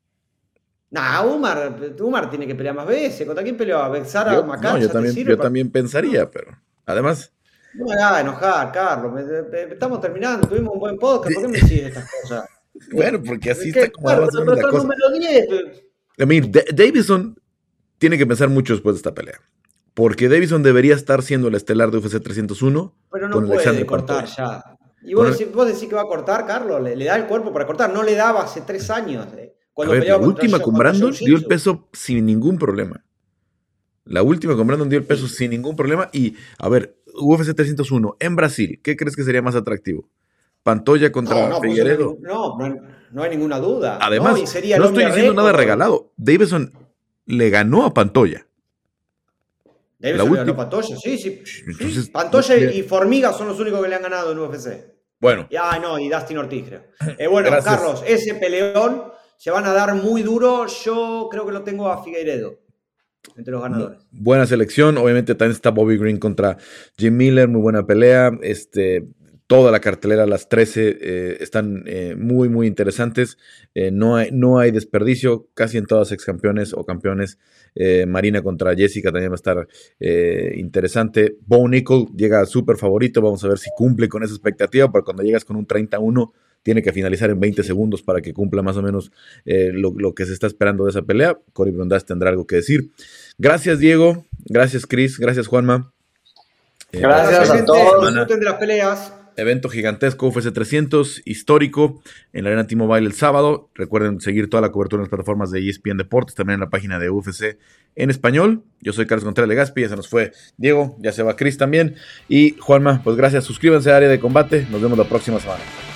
Nah, Umar tiene que pelear más veces. ¿Contra quién peleó? ¿A Bexara o Macacha? Yo también pensaría, pero además... No me hagas enojar, Carlos. Estamos terminando, tuvimos un buen podcast. ¿Por qué me decís estas cosas? Bueno, porque así está como la cosa. Número 10. Davison tiene que pensar mucho después de esta pelea. porque Davison debería estar siendo el estelar de UFC 301. Pero no con puede Alexander cortar Pantoja. ya. Y vos decís que va a cortar, Carlos, le da el cuerpo para cortar. No le daba hace 3 años. A ver, la última con Brandon dio el peso sin ningún problema. La última con Brandon dio el peso sin ningún problema. Y, a ver, UFC 301 en Brasil, ¿qué crees que sería más atractivo? Pantoja contra Figueiredo. No hay ninguna duda. Además, no estoy diciendo nada regalado. Davison le ganó a Pantoja. Davison le ganó a Pantoja, sí. Entonces, Pantoja y Formiga son los únicos que le han ganado en UFC. Bueno. Y Dustin Ortiz, creo. Bueno, gracias. Carlos, ese peleón se van a dar muy duro. Yo creo que lo tengo a Figueiredo entre los ganadores. Buena selección. Obviamente también está Bobby Green contra Jim Miller. Muy buena pelea. Toda la cartelera, las 13, están muy, muy interesantes. No hay desperdicio. Casi en todas ex campeones o campeones. Marina contra Jessica también va a estar interesante. Bo Nickal llega súper favorito. Vamos a ver si cumple con esa expectativa. Porque cuando llegas con un 30-1, tiene que finalizar en 20 segundos para que cumpla más o menos lo que se está esperando de esa pelea. Cory Brundage tendrá algo que decir. Gracias, Diego. Gracias, Chris. Gracias, Juanma. Gracias a todos. Disfruten de las peleas. Evento gigantesco, UFC 300, histórico, en la Arena T-Mobile el sábado. Recuerden seguir toda la cobertura en las plataformas de ESPN Deportes, también en la página de UFC en español. Yo soy Carlos Contreras Legaspi, ya se nos fue Diego, ya se va Chris también. Y Juanma, pues gracias, suscríbanse a Área de Combate, nos vemos la próxima semana.